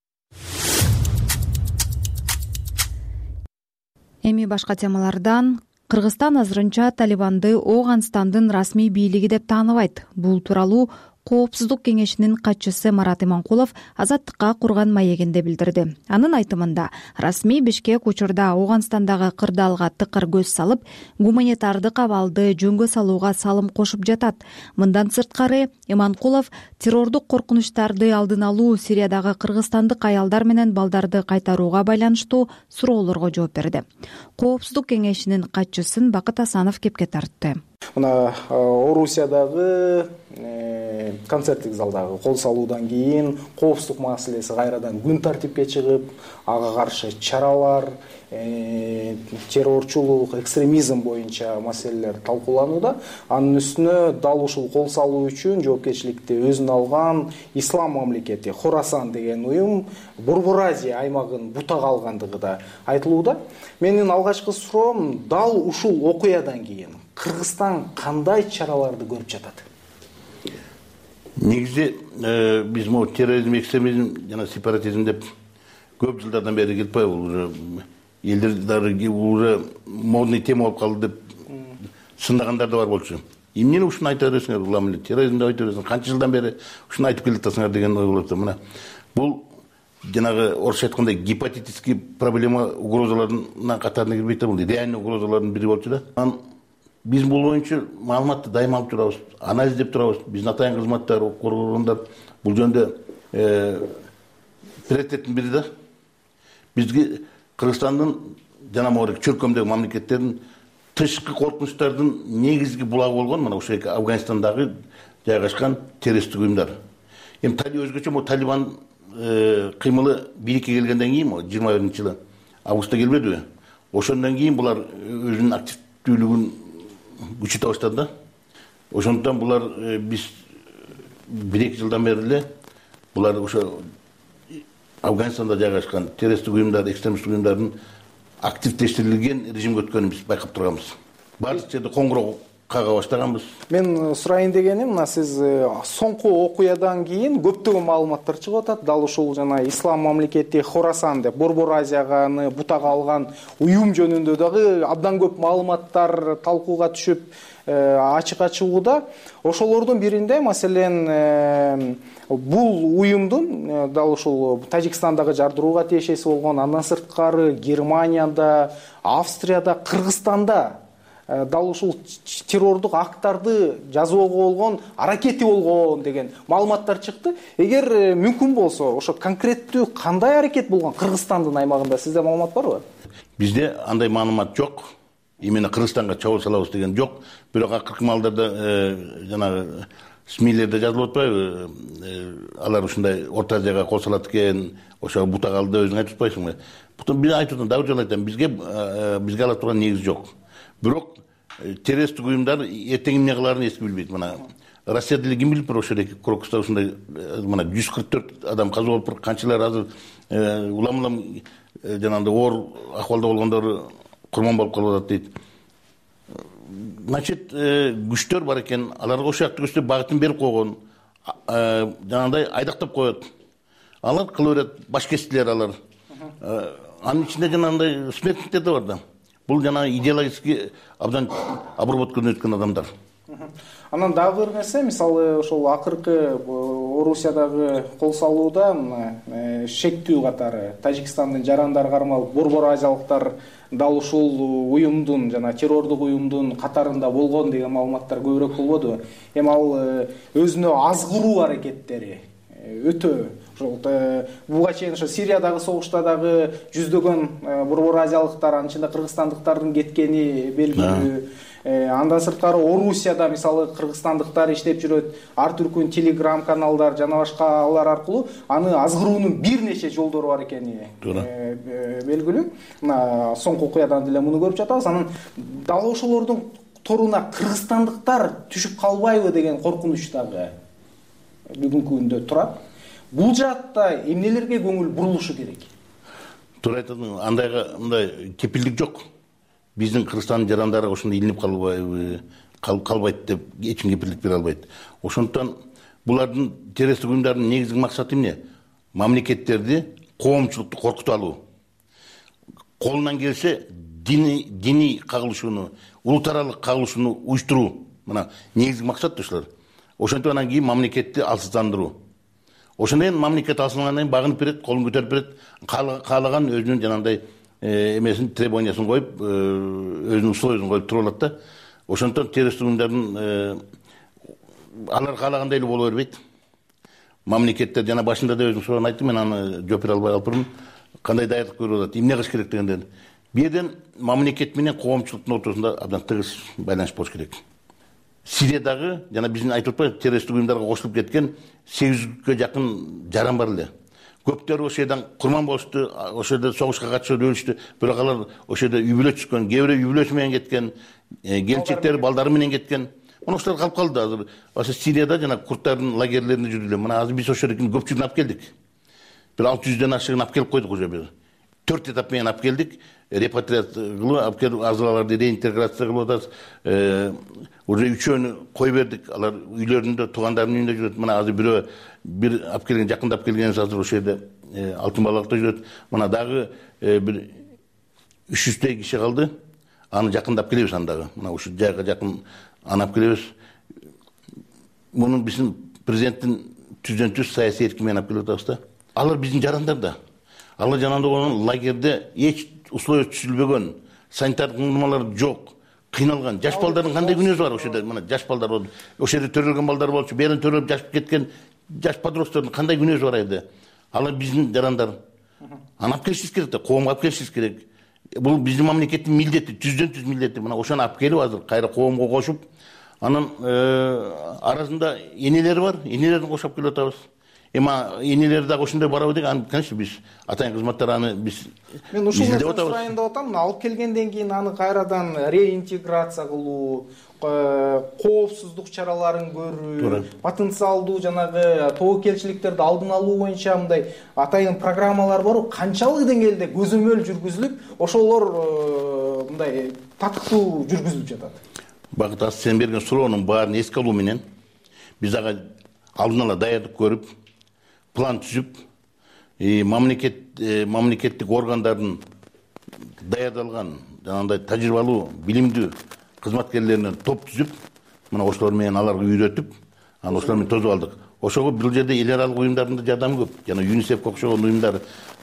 Эми башка темалардан. Кыргызстан азырынча Талибанды Ооганстандын расмий бийлиги деп тааныбайт. Бул тууралуу Коопсуздук кеңешинин катчысы Марат Иманкулов Азаттыкка курган маегинде билдирди. Анын айтымында, расмий Бишкек учурда Ооганстандагы кырдаалга тыкыр көз салып, гуманитардык абалды жөнгө салууга салым кошуп жатат. Мындан сырткары, Иманкулов террордук коркунучтарды алдын алуу, Сириядагы кыргызстандык аялдар менен балдарды кайтарууга байланыштуу суроолорго жооп берди. Коопсуздук кеңешинин катчысын Бакыт Асанов кепке тартты. Мына Орусиядагы концерттик залдагы кол салуудан кийин коопсуздук маселеси кайрадан күн тартипке чыгып, ага каршы чаралар, террорчулук, экстремизм боюнча маселелер талкууланууда. Анын үстүнө дал ушул кол салуу үчүн жоопкерчиликти өзүнө алган Ислам мамлекети Хорасан деген уюм Борбор Азия аймагын бутага алгандыгы да айтылууда. Менин алгачкы суроом дал ушул окуядан кийин Кыргызстан кандай чараларды көрүп жатат? негизи биз могу терроризм, экстремизм жана сепаратизм деп көп жылдардан бери келип атпайбы, уже элдер дагы уже модный тема болуп калды деп сындагандар да бар болчу. Эмнени ушуну айта бересиңер, улам эле терроризм деп айта бересиңер, канча жылдан бери ушуну айтып келатасыңар деген ой болот. Мына бул жанагы орусча айткандай гепатитиске проблема угрозаларына катарына кирбейт да, бул реальный угрозалардын бири болчу да. Анан биз бул боюнча маалыматты дайыма алып турабыз, анализдеп турабыз. Биздин атайын кызматтар, укук органдар бул жөнүндө приоритеттин бири да. Бизге Кыргызстандын жана могу чөлкөмдөгү мамлекеттердин тышкы коркунучтардын негизги булагы болгон мына ошо Афганистандагы жайгашкан террористтик уюмдар. Эми өзгөчө могу Талибан кыймылы бийликке келгенден кийин жыйырма биринчи жылы августта келбедиби? Ошондон кийин булар өзүнүн активдүүлүгүн күчөтө баштады да. Ошондон булар биз бир эки жылдан бери эле булар ошо Афганистанда жайгашкан террористтик уюмдар, экстремисттик уюмдардын активдештирилген режимге өткөнүн биз байкап турганбыз. Бардык жерде коңгуроо кага баштаганбыз. Мен сурайын дегеним, мына сиз соңку окуядан кийин көптөгөн маалыматтар чыгып атат. Дал ушул жана ислам мамлекети Хорасан деп Борбор Азияны бутага алган уюм жөнүндө дагы абдан көп маалыматтар талкууга түшүп ачыкка чыгууда. Ошолордун биринде маселен бул уюмдун дал ушул Тажикстандагы жардырууга тиешеси болгон, андан сырткары Германияда, Австрияда, Кыргызстанда дал ушул террордук акттарды жазууга болгон аракети болгон деген маалыматтар чыкты. Эгер мүмкүн болсо, ошо конкреттүү кандай аракет болгон Кыргызстандын аймагында сизде маалымат барбы? Бизде андай маалымат жок. Именно Кыргызстанга чабуул салабыз деген жок. Бирок акыркы маалдарда жанагы СМИлерде жазылып атпайбы? Алар ушундай Орто Азияга кол салат экен, ошо бутага алды өзүң айтып атпайсыңбы? Бутун бир айтуудан дагы жолу айтам, бизге бизге ала турган негиз жок. Бирок террористтик уюмдар эртең эмне кыларын эч билбейт. Мына Россияда эле ким билип тур, ошо Крокуста ушундай мына жүз кырк төрт адам каза болуп, канчалар азыр улам-улам жанагындай оор акыбалда болгондору курман болуп калып атат дейт. Значит, күчтөр бар экен, аларга ошол жакты күчтөр багытын берип койгон, жанагындай айдактап коет. Алар кыла берет, башкестилер алар. Анын ичинде жанагындай смертниктер да бар да. Бул жана идеологически абдан обработкадан өткөн адамдар. Анан дагы бир нерсе, мисалы ошол акыркы Орусиядагы кол салууда шектүү катары Тажикстандын жарандары кармалып, Борбор Азиялыктар дал ушул уюмдун жана террордук уюмдун катарында болгон деген маалыматтар көбүрөөк болбодубу? Эми ал өзүнө азгыруу аракеттери өтө ошол буга чейин ошо Сириядагы согушта дагы жүздөгөн Борбор Азиялыктар, анын ичинде кыргызстандыктардын кеткени белгилүү. Андан сырткары Орусияда мисалы кыргызстандыктар иштеп жүрөт, ар түркүн телеграм каналдар жана башкалар аркылуу аны азгыруунун бир нече жолдору бар экени белгилүү. Мына соңку окуядан деле муну көрүп жатабыз. Анан дал ошолордун торуна кыргызстандыктар түшүп калбайбы деген коркунуч дагы бүгүнкү күндө турат. Бул жаатта эмнелерге көңүл бурулушу керек? Туура айтасың, андайга мындай кепилдик жок. Биздин Кыргызстандын жарандары ошондой илинип калбайбы, калбайт деп эч ким кепилдик бере албайт. Ошондон булардын террористтик уюмдардын негизги максаты эмне? Мамлекеттерди, коомчулукту коркута алуу. Колунан келсе диний диний кагылышууну, улут аралык кагылышууну уюштуруу. Мына негизги максат ошолор. Ошентип анан кийин мамлекетти алсыздандыруу. Ошондон кийин мамлекет алсынгандан кийин багынып берет, колун көтөрүп берет, каалаган өзүнүн жанагындай эмесин требованиясын коюп, өзүнүн условиясын коюп туруп алат да. Ошондон террористтик уюмдардын алар каалагандай эле боло бербейт. Мамлекеттер жана башында да өзүм сураган айттым, мен аны жооп бере албай калыптырмын. Кандай даярдык көрүп атат, эмне кылыш керек дегенден. Бул жерден мамлекет менен коомчулуктун ортосунда абдан тыгыз байланыш болуш керек. Сириядагы жана биздин айтып атпайбы террористтик уюмдарга кошулуп кеткен сегиз жүзгө жакын жаран бар эле. Көптөр ошол жерден курман болушту, ошол жерде согушка катышып өлүштү. Бирок алар ошол жерде үй бүлө түшкөн, кээ бирөө үй бүлөсү менен кеткен, келинчектери, балдары менен кеткен. Мына ошолор калып калды азыр. Ошо Сирияда жана курдтардын лагерлеринде жүрдү эле. Мына азыр биз ошол жерден көпчүлүгүн алып келдик. Бир алты жүздөн ашыгын алып келип койдук уже бир. төрт этап менен алып келдик. репатриация кылып алып келип азаларды реинтеграция кылып атабыз. Уже үчөөнү кой бердик. Алар үйлөрүндө, туугандарынын үйүндө жүрөт. Мына азыр бирөө бир алып келген, жакындап келгенибиз азыр ошол жерде Алтын балыкта жүрөт. Мына дагы бир үч жүздөй киши калды. Аны жакындап келебиз андагы. Мына ушу жайга жакын анап келебиз. Мунун биздин президенттин түздөн түз саясий эркин алып келип атабыз да. Алар биздин жарандар да. Алар жанагындай болгон лагерде эч условия түзүлбөгөн, санитардык нормалар жок, кыйналган. Жаш балдардын кандай күнөөсү бар ошол жерде? Мына жаш балдар болду. Ошол жерде төрөлгөн балдар болчу, берин төрөлүп жашып кеткен жаш подростоктордун кандай күнөөсү бар эди? Алар биздин жарандар. Аны алып келишибиз керек да, коомго алып келишибиз керек. Бул биздин мамлекеттин милдети, түздөн түз милдети. Мына ошону алып келип азыр кайра коомго кошуп, анын арасында энелери бар, энелерин кошуп келип атабыз. Эми энелер дагы ошондой барабы деген, аны конечно биз атайын кызматтар аны биз мен ушул нерсени сурайын деп атам. Алып келгенден кийин аны кайрадан реинтеграция кылуу, коопсуздук чараларын көрүү, потенциалдуу жанагы тобокелчиликтерди алдын алуу боюнча мындай атайын программалар барбы? Канчалык деңгээлде көзөмөл жүргүзүлүп, ошолор мындай татыктуу жүргүзүлүп жатат? Багыт ас сен берген суроонун баарын эске алуу менен биз ага алдын ала даярдык көрүп, план түзүп, мамлекет мамлекеттик органдардын даярдалган жанагындай тажрыйбалуу, билимдүү кызматкерлеринен топ түзүп, мына ошолор менен аларга үйрөтүп, анан ошолор менен тосуп алдык. Ошого бул жерде эл аралык уюмдардын да жардамы көп. Жана ЮНИСЕФ окшогон уюмдар,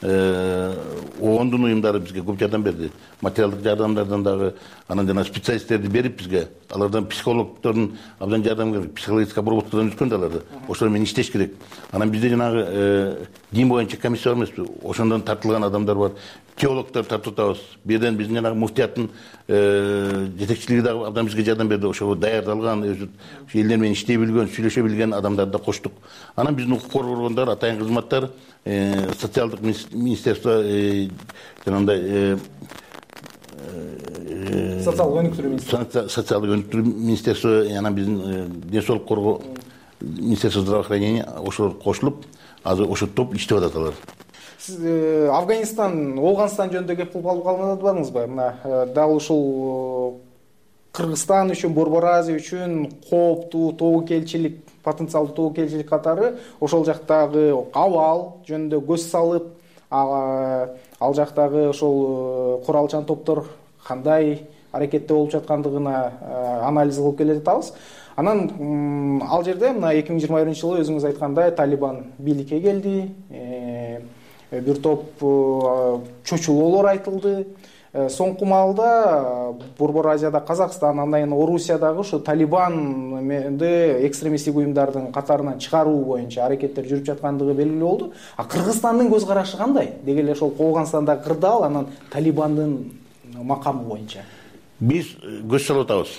ООНдун уюмдары бизге көп жардам берди. Материалдык жардамдардан дагы, анан жана специалисттерди берип бизге, алардан психологдордун абдан жардам керек, психологический обработкадан өткөн да аларды. Ошолор менен иштеш керек. Анан бизде жанагы дин боюнча комиссия бар эмеспи? Ошондон тартылган адамдар бар. Теологдор тартып атабыз. Бирден биздин жанагы муфтияттын жетекчилиги дагы абдан бизге жардам берди. Ошого даярдалган, өзү элдер менен иштей билген, сүйлөшө билген адамдарды да коштук. Анан биздин укук коргоо органдары, атайын кызматтар, социалдык министерство, жанагындай социалдык өнүктүрүү министерство, социалдык өнүктүрүү министерство, анан биздин ден соолук коргоо министерство здравоохранения ошолор кошулуп, азыр ошо топ иштеп атат алар. Сиз Афганистан, Оғанстан жөнүндө кеп кылып калбадыңызбы? Мына дал ушул Кыргызстан үчүн, Борбор Азия үчүн кооптуу тобокелчилик, потенциалдуу тобокелчилик катары ошол жактагы абал жөнүндө көз салып, ал жактагы ошол куралчан топтор кандай аракетте болуп жаткандыгына анализ кылып келе жатабыз. Анан ал жерде мына эки миң жыйырма биринчи жылы өзүңүз айткандай Талибан бийликке келди. Бир топ чочулоолор айтылды. Соңку маалда Борбор Азияда Казакстан, андан кийин Орусиядагы ушу Талибанды экстремисттик уюмдардын катарынан чыгаруу боюнча аракеттер жүрүп жаткандыгы белгилүү болду. А Кыргызстандын көз карашы кандай? Деги эле ошол Оғанстандагы кырдаал, анан Талибандын макамы боюнча. Биз көз салып атабыз.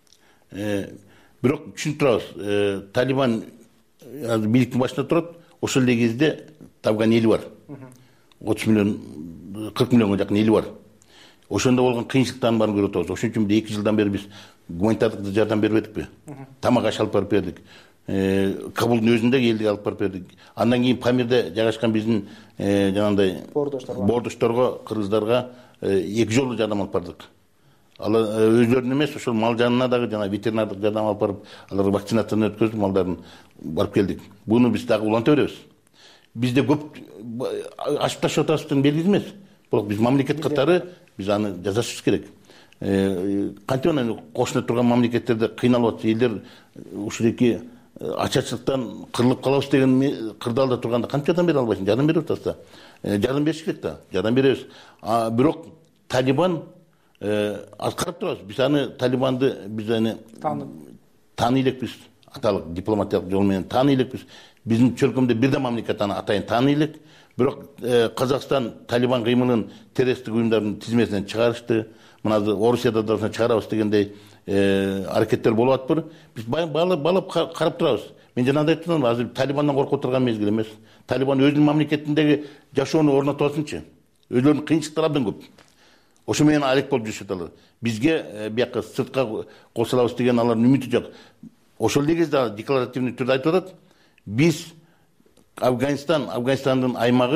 Бирок түшүнүп турабыз. Талибан азыр бийликтин башында турат. Ошол эле кезде Афган эли бар. отуз миллион, кырк миллионго жакын эли бар. Ошондо болгон кыйынчылыктардын баарын көрүп атабыз. Ошон үчүн эки жылдан бери биз гуманитардык жардам бербедикпи? Тамак аш алып барып бердик. Кабулдун өзүндө элдик алып барып бердик. Андан кийин Памирде жайгашкан биздин жанагындай бордошторго, кыргыздарга эки жолу жардам алып бардык. Алар өзлөрүнүн эмес, ошол мал жанына дагы жана ветеринардык жардам алып барып, аларга вакцинацияны өткөзүп, малдарын барып келдик. Буну биз дагы уланта беребиз. Бизде көп ашып ташып атабыздын белгиси эмес. Бирок биз мамлекет катары биз аны жазышыбыз керек. Кантип анан кошуна турган мамлекеттерде кыйналып атат элдер ушуреки ачарчылыктан кырылып калабыз деген кырдаалда турганда кантип жардам бере албайсың? Жардам берип атабыз да. Жардам бериш керек да. Жардам беребиз. Бирок Талибан карап турабыз. Биз аны Талибанды биз аны тааный элекпиз. Аталык дипломатиялык жол менен тааный элекпиз. Биздин чөлкөмдө бир да мамлекет аны атайын тааный элек. Бирок Казакстан Талибан кыймылын террористтик уюмдардын тизмесинен чыгарышты. Мына Орусияда да чыгарабыз дегендей аракеттер болуп атпыр. Биз балап карап турабыз. Мен жанагындай айттым, азыр Талибандан коркуп турган мезгил эмес. Талибан өзүнүн мамлекетиндеги жашоону орнотуп алсынчы. Өзлөрүнүн кыйынчылыктары абдан көп. Ошо менен алек болуп жүрүшөт алар. Бизге бияка сыртка кошулабыз деген алардын үмүтү жок. Ошол эле кезде декларативный түрдө айтып атат. Биз Афганистан, Афганистандын аймагы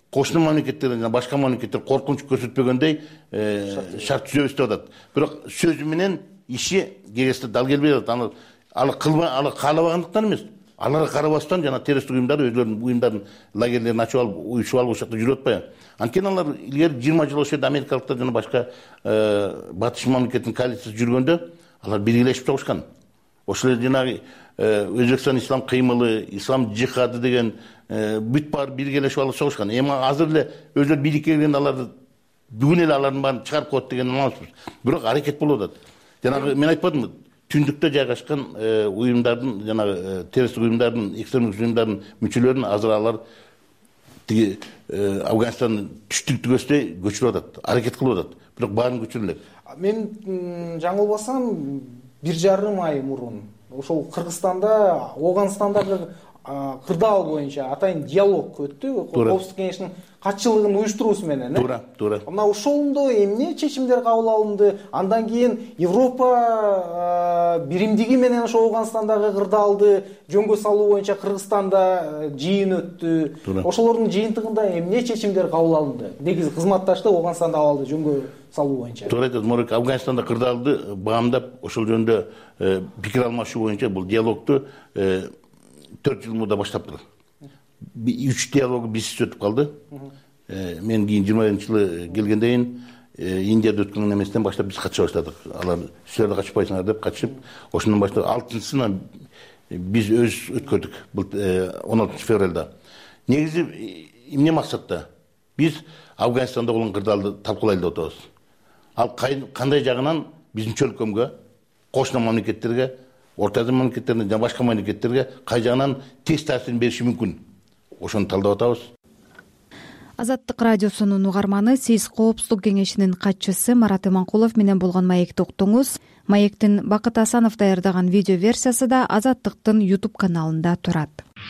кошуна мамлекеттер жана башка мамлекеттер коркунуч көрсөтпөгөндөй шарт түзөбүз деп атат. Бирок сөзү менен иши кеңеште дал келбей атат. Аны аны кылбай, аны каалабагандыктан эмес. Аларга карабастан жана террористтик уюмдар өзлөрүнүн уюмдарын лагерлерин ачып алып, уюшуп алып ошол жакта жүрүп атпайбы? Анткени алар илгери жыйырма жыл ошол жерде америкалыктар жана башка батыш мамлекеттин коалициясы жүргөндө алар биргелешип чогушкан. Ошол эле жанагы Өзбекстан ислам кыймылы, ислам жихады деген бүт баары биргелешип алып чогушкан. Эми азыр эле өзлөрү бийликке келгенде аларды бүгүн эле алардын баарын чыгарып коет деген эмеспиз. Бирок аракет болуп атат. Жанагы мен айтпадымбы? Түндүктө жайгашкан уюмдардын, жанагы террористтик уюмдардын, экстремистик уюмдардын мүчөлөрүн азыр алар тиги Афганистандын түштүк-түгөсүнө көчүрүп атат, аракет кылып атат. Бирок баарын көчүрө элек. Мен жаңылбасам бир жарым ай мурун ошол Кыргызстанда Оганстандагы кырдаал боюнча атайын диалог өттү. Коопсуздук кеңешинин катчылыгын уюштуруусу менен. Туура, туура. Мына ошондо эмне чечимдер кабыл алынды? Андан кийин Европа биримдиги менен ошо Оганстандагы кырдаалды жөнгө салуу боюнча Кыргызстанда жыйын өттү. Ошолордун жыйынтыгында эмне чечимдер кабыл алынды? Негизи кызматташтык Оганстанда абалды жөнгө салуу боюнча. Туура айтасыз, Морек. Афганистанда кырдаалды баамдап ошол жөнүндө пикир алмашуу боюнча бул диалогду төрт жыл мурда баштаптыр. Үч диалогу бизсиз өтүп калды. Мен кийин жыйырма биринчи жылы келгенден кийин Индияда өткөн эместен баштап биз катыша баштадык. Алар силер да катышпайсыңар деп катышып, ошондон баштап алтынчысына биз өз өткөрдүк. Бул он алтынчы февралда. Негизи эмне максатта? Биз Афганистанда болгон кырдаалды талкуулайлы деп атабыз. Ал кандай жагынан биздин чөлкөмгө, кошуна мамлекеттерге, Орта Азия мамлекеттерине жана башка мамлекеттерге кай жагынан тез таасирин бериши мүмкүн. Ошону талдап атабыз. Азаттык радиосунун угарманы, сиз Коопсуздук кеңешинин катчысы Марат Иманкулов менен болгон маекти уктуңуз. Маектин Бакыт Асанов даярдаган видео версиясы да Азаттыктын YouTube каналында турат.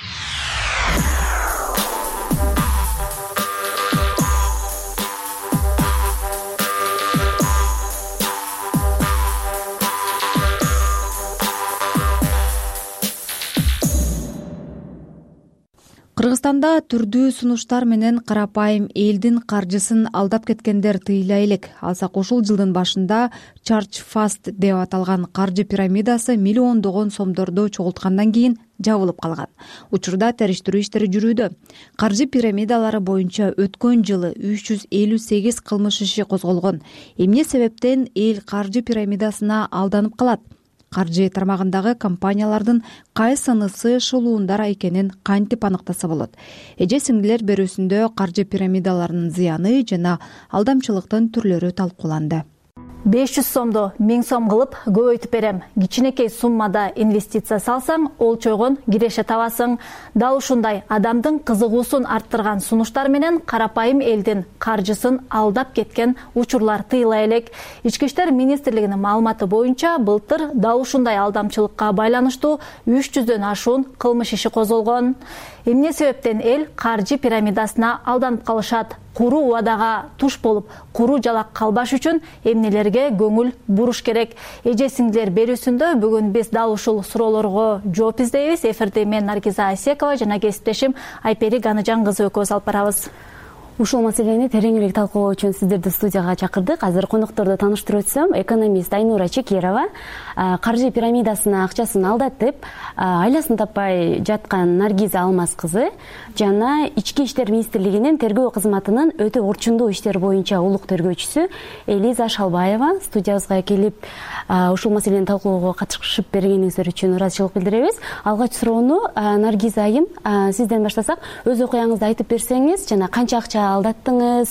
Кыргызстанда түрдүү сунуштар менен карапайым элдин каржысын алдап кеткендер тыйыла элек. Алсак ушул жылдын башында Charge Fast деп аталган каржы пирамидасы миллиондогон сомдорду чогулткандан кийин жабылып калган. Учурда териштирүү иштери жүрүүдө. Каржы пирамидалары боюнча өткөн жылы үч жүз элүү сегиз кылмыш иши козголгон. Эмне себептен эл каржы пирамидасына алданып калат? Каржы тармагындагы компаниялардын кайсынысы шылуундар экенин кантип аныктаса болот? Эже сиңдилер берүүсүндө каржы пирамидаларынын зыяны жана алдамчылыктын түрлөрү талкууланды. беш жүз сомду миң сом кылып көбөйтүп берем. Кичинекей суммада инвестиция салсаң, олчойгон киреше табасың. Дал ушундай адамдын кызыгуусун арттырган сунуштар менен карапайым элдин каржысын алдап кеткен учурлар тыйыла элек. Ички иштер министрлигинин маалыматы боюнча былтыр дал ушундай алдамчылыкка байланыштуу үч жүздөн ашуун кылмыш иши козголгон. Эмне себептен эл каржы пирамидасына алданып калышат? Куру убадага туш болуп, куру жалак калбаш үчүн эмнелерге көңүл буруш керек? Эже сиңдилер берүүсүндө бүгүн биз дал ушул суроолорго жооп издейбиз. Эфирде мен Наргиза Асекова жана кесиптешим Айпери Ганыжан кызы экөөбүз алып барабыз. Ушул маселени тереңирээк талкуулоо үчүн сиздерди студияга чакырдык. Азыр конокторду тааныштырып өтсөм, экономист Айнура Чекерова каржы пирамидасына акчасын алдатып, айласын таппай жаткан Наргиза Алмаз кызы жана Ички иштер министрлигинин тергөө кызматынын өтө орчундуу иштер боюнча улук тергөөчүсү Элиза Шалбаева студиябызга келип, ушул маселени талкуулоого катышып бергениңиздер үчүн ыраазычылык билдиребиз. Алгач суроону Наргиза айым, сизден баштасак, өз окуяңызды айтып берсеңиз жана канча акча алдаттыңыз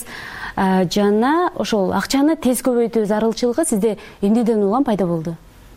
жана ошол акчаны тез көбөйтүү зарылчылыгы сизде эмнеден улам пайда болду?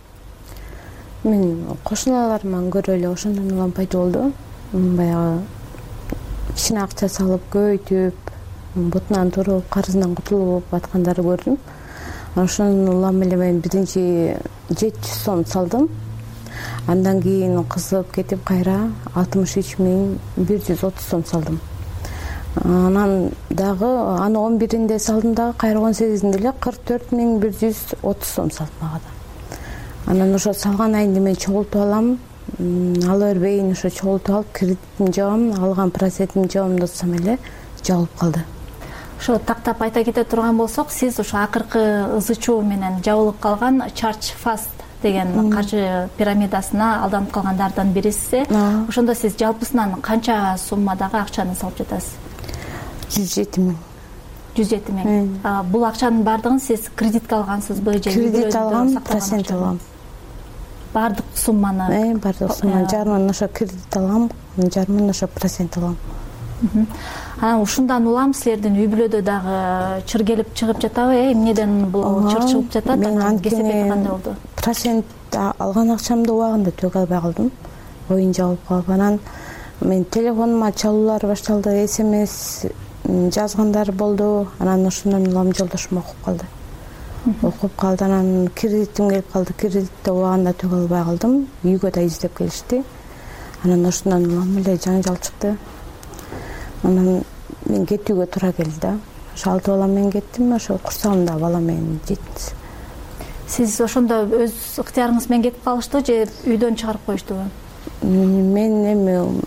Мен кошуналарыман көрүп эле ошондон улам пайда болду. Баягы кичине акча салып көбөйтүп, бутунан туруп, карызынан кутулуп аткандарды көрдүм. Ошондон улам эле мен биринчи жети жүз сом салдым. Андан кийин кызып кетип кайра алтымыш үч миң бир жүз отуз сом салдым. Анан дагы аны он биринде салдым дагы кайра он сегизинде эле кырк төрт миң бир жүз отуз сом салдым ага да. Анан ошо салган айында мен чогултуп алам, ала бербейин, ошо чогултуп алып кредитимди жабам, алган процентимди жабам десем эле жабылып калды. Ошо тактап айта кете турган болсок, сиз ошо акыркы ызы чуу менен жабылып калган Charge Fast деген каржы пирамидасына алданып калгандардын бирисиз. Ошондо сиз жалпысынан канча суммадагы акчаны салып жатасыз? жүз жети миң. жүз жети миң. Бул акчанын баардыгын сиз кредитке алгансызбы же кредит алгам, процент алгам? Баардык сумманы? Баардык сумманы жарымын ошо кредит алгам, жарымын ошо процент алгам. Анан ушундан улам силердин үй бүлөдө дагы чыр келип чыгып жатабы? Эмнеден бул чыр чыгып жатат? Мен кесепети кандай болду? Процент алган акчамды убагында төкө албай калдым. Оюн жабылып калып, анан мен телефонума чалуулар башталды, смс жазгандар болду. Анан ошондон улам жолдошум окуп калды. Окуп калды, анан кредитим келип калды. Кредитти убагында төкө албай калдым. Үйгө да издеп келишти. Анан ошондон улам эле жаңжал чыкты. Анан мен кетүүгө туура келди да. Ошо алты бала менен кеттим, ошо курсагымда бала менен жетимиз. Сиз ошондо өз ыктыярыңыз менен кетип калыштыбы же үйдөн чыгарып коюштубу? Мен эми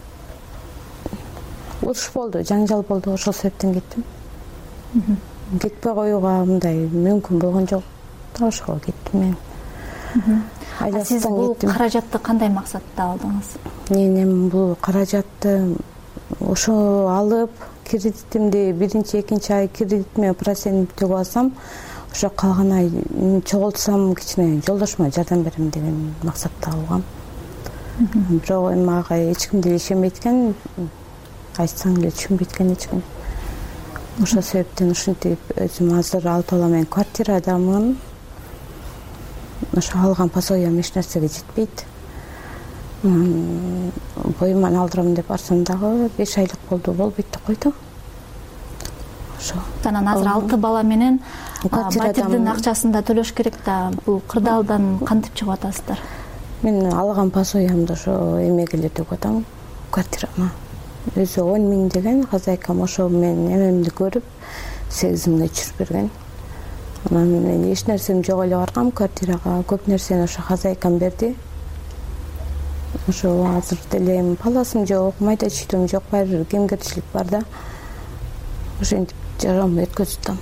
уруш болду, жаңжал болду, ошол себептен кеттим. Кетпей коюуга мындай мүмкүн болгон жок. Ошого кеттим мен. Сиз бул каражатты кандай максатта алдыңыз? Мен эми бул каражатты ошо алып, кредитимди биринчи, экинчи ай кредитиме процент төлөп алсам, ошо калган ай чогултсам кичине жолдошума жардам берем деген максатта алгам. Бирок эми ага эч ким деле ишенбейт экен, айтсаң эле түшүнбөйт экен эч ким. Ошол себептен ушинтип өзүм азыр алты бала менен квартирадамын. Ошо алган пособиям эч нерсеге жетпейт. Боюман алдырам деп барсам дагы беш айлык болду, болбойт деп койду. Ошо. Анан азыр алты бала менен батирдин акчасын да төлөш керек да. Бул кырдаалдан кантип чыгып атасыздар? Мен алган пособиямды ошо эмеге эле төгүп атам, квартирама. Өзү он миң деген, хозяйкам ошо мен эмемди көрүп сегиз миңге түшүрүп берген. Анан мен эч нерсем жок эле баргам квартирага, көп нерсени ошо хозяйкам берди. Ошо азыр деле паласым жок, майда чүйдүм жок, баары кемгерчилик бар да. Ошентип жарым өткөзүп атам.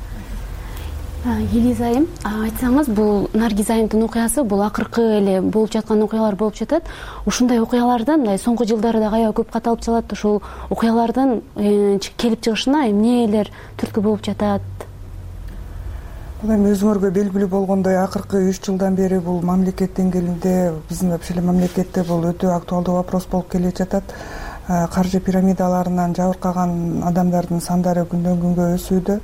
Елиза айым, айтсаңыз, бул Наргиз айымдын окуясы, бул акыркы эле болуп жаткан окуялар болуп жатат. Ушундай окуялардан мындай соңку жылдарда аябай көп каталып жатат. Ушул окуялардан келип чыгышына эмнелер түрткү болуп жатат? Бул эми өзүңөргө белгилүү болгондой, акыркы үч жылдан бери бул мамлекет деңгээлинде, биздин вообще эле мамлекетте бул өтө актуалдуу вопрос болуп келе жатат. Каржы пирамидаларынан жабыркаган адамдардын сандары күндөн күнгө өсүүдө.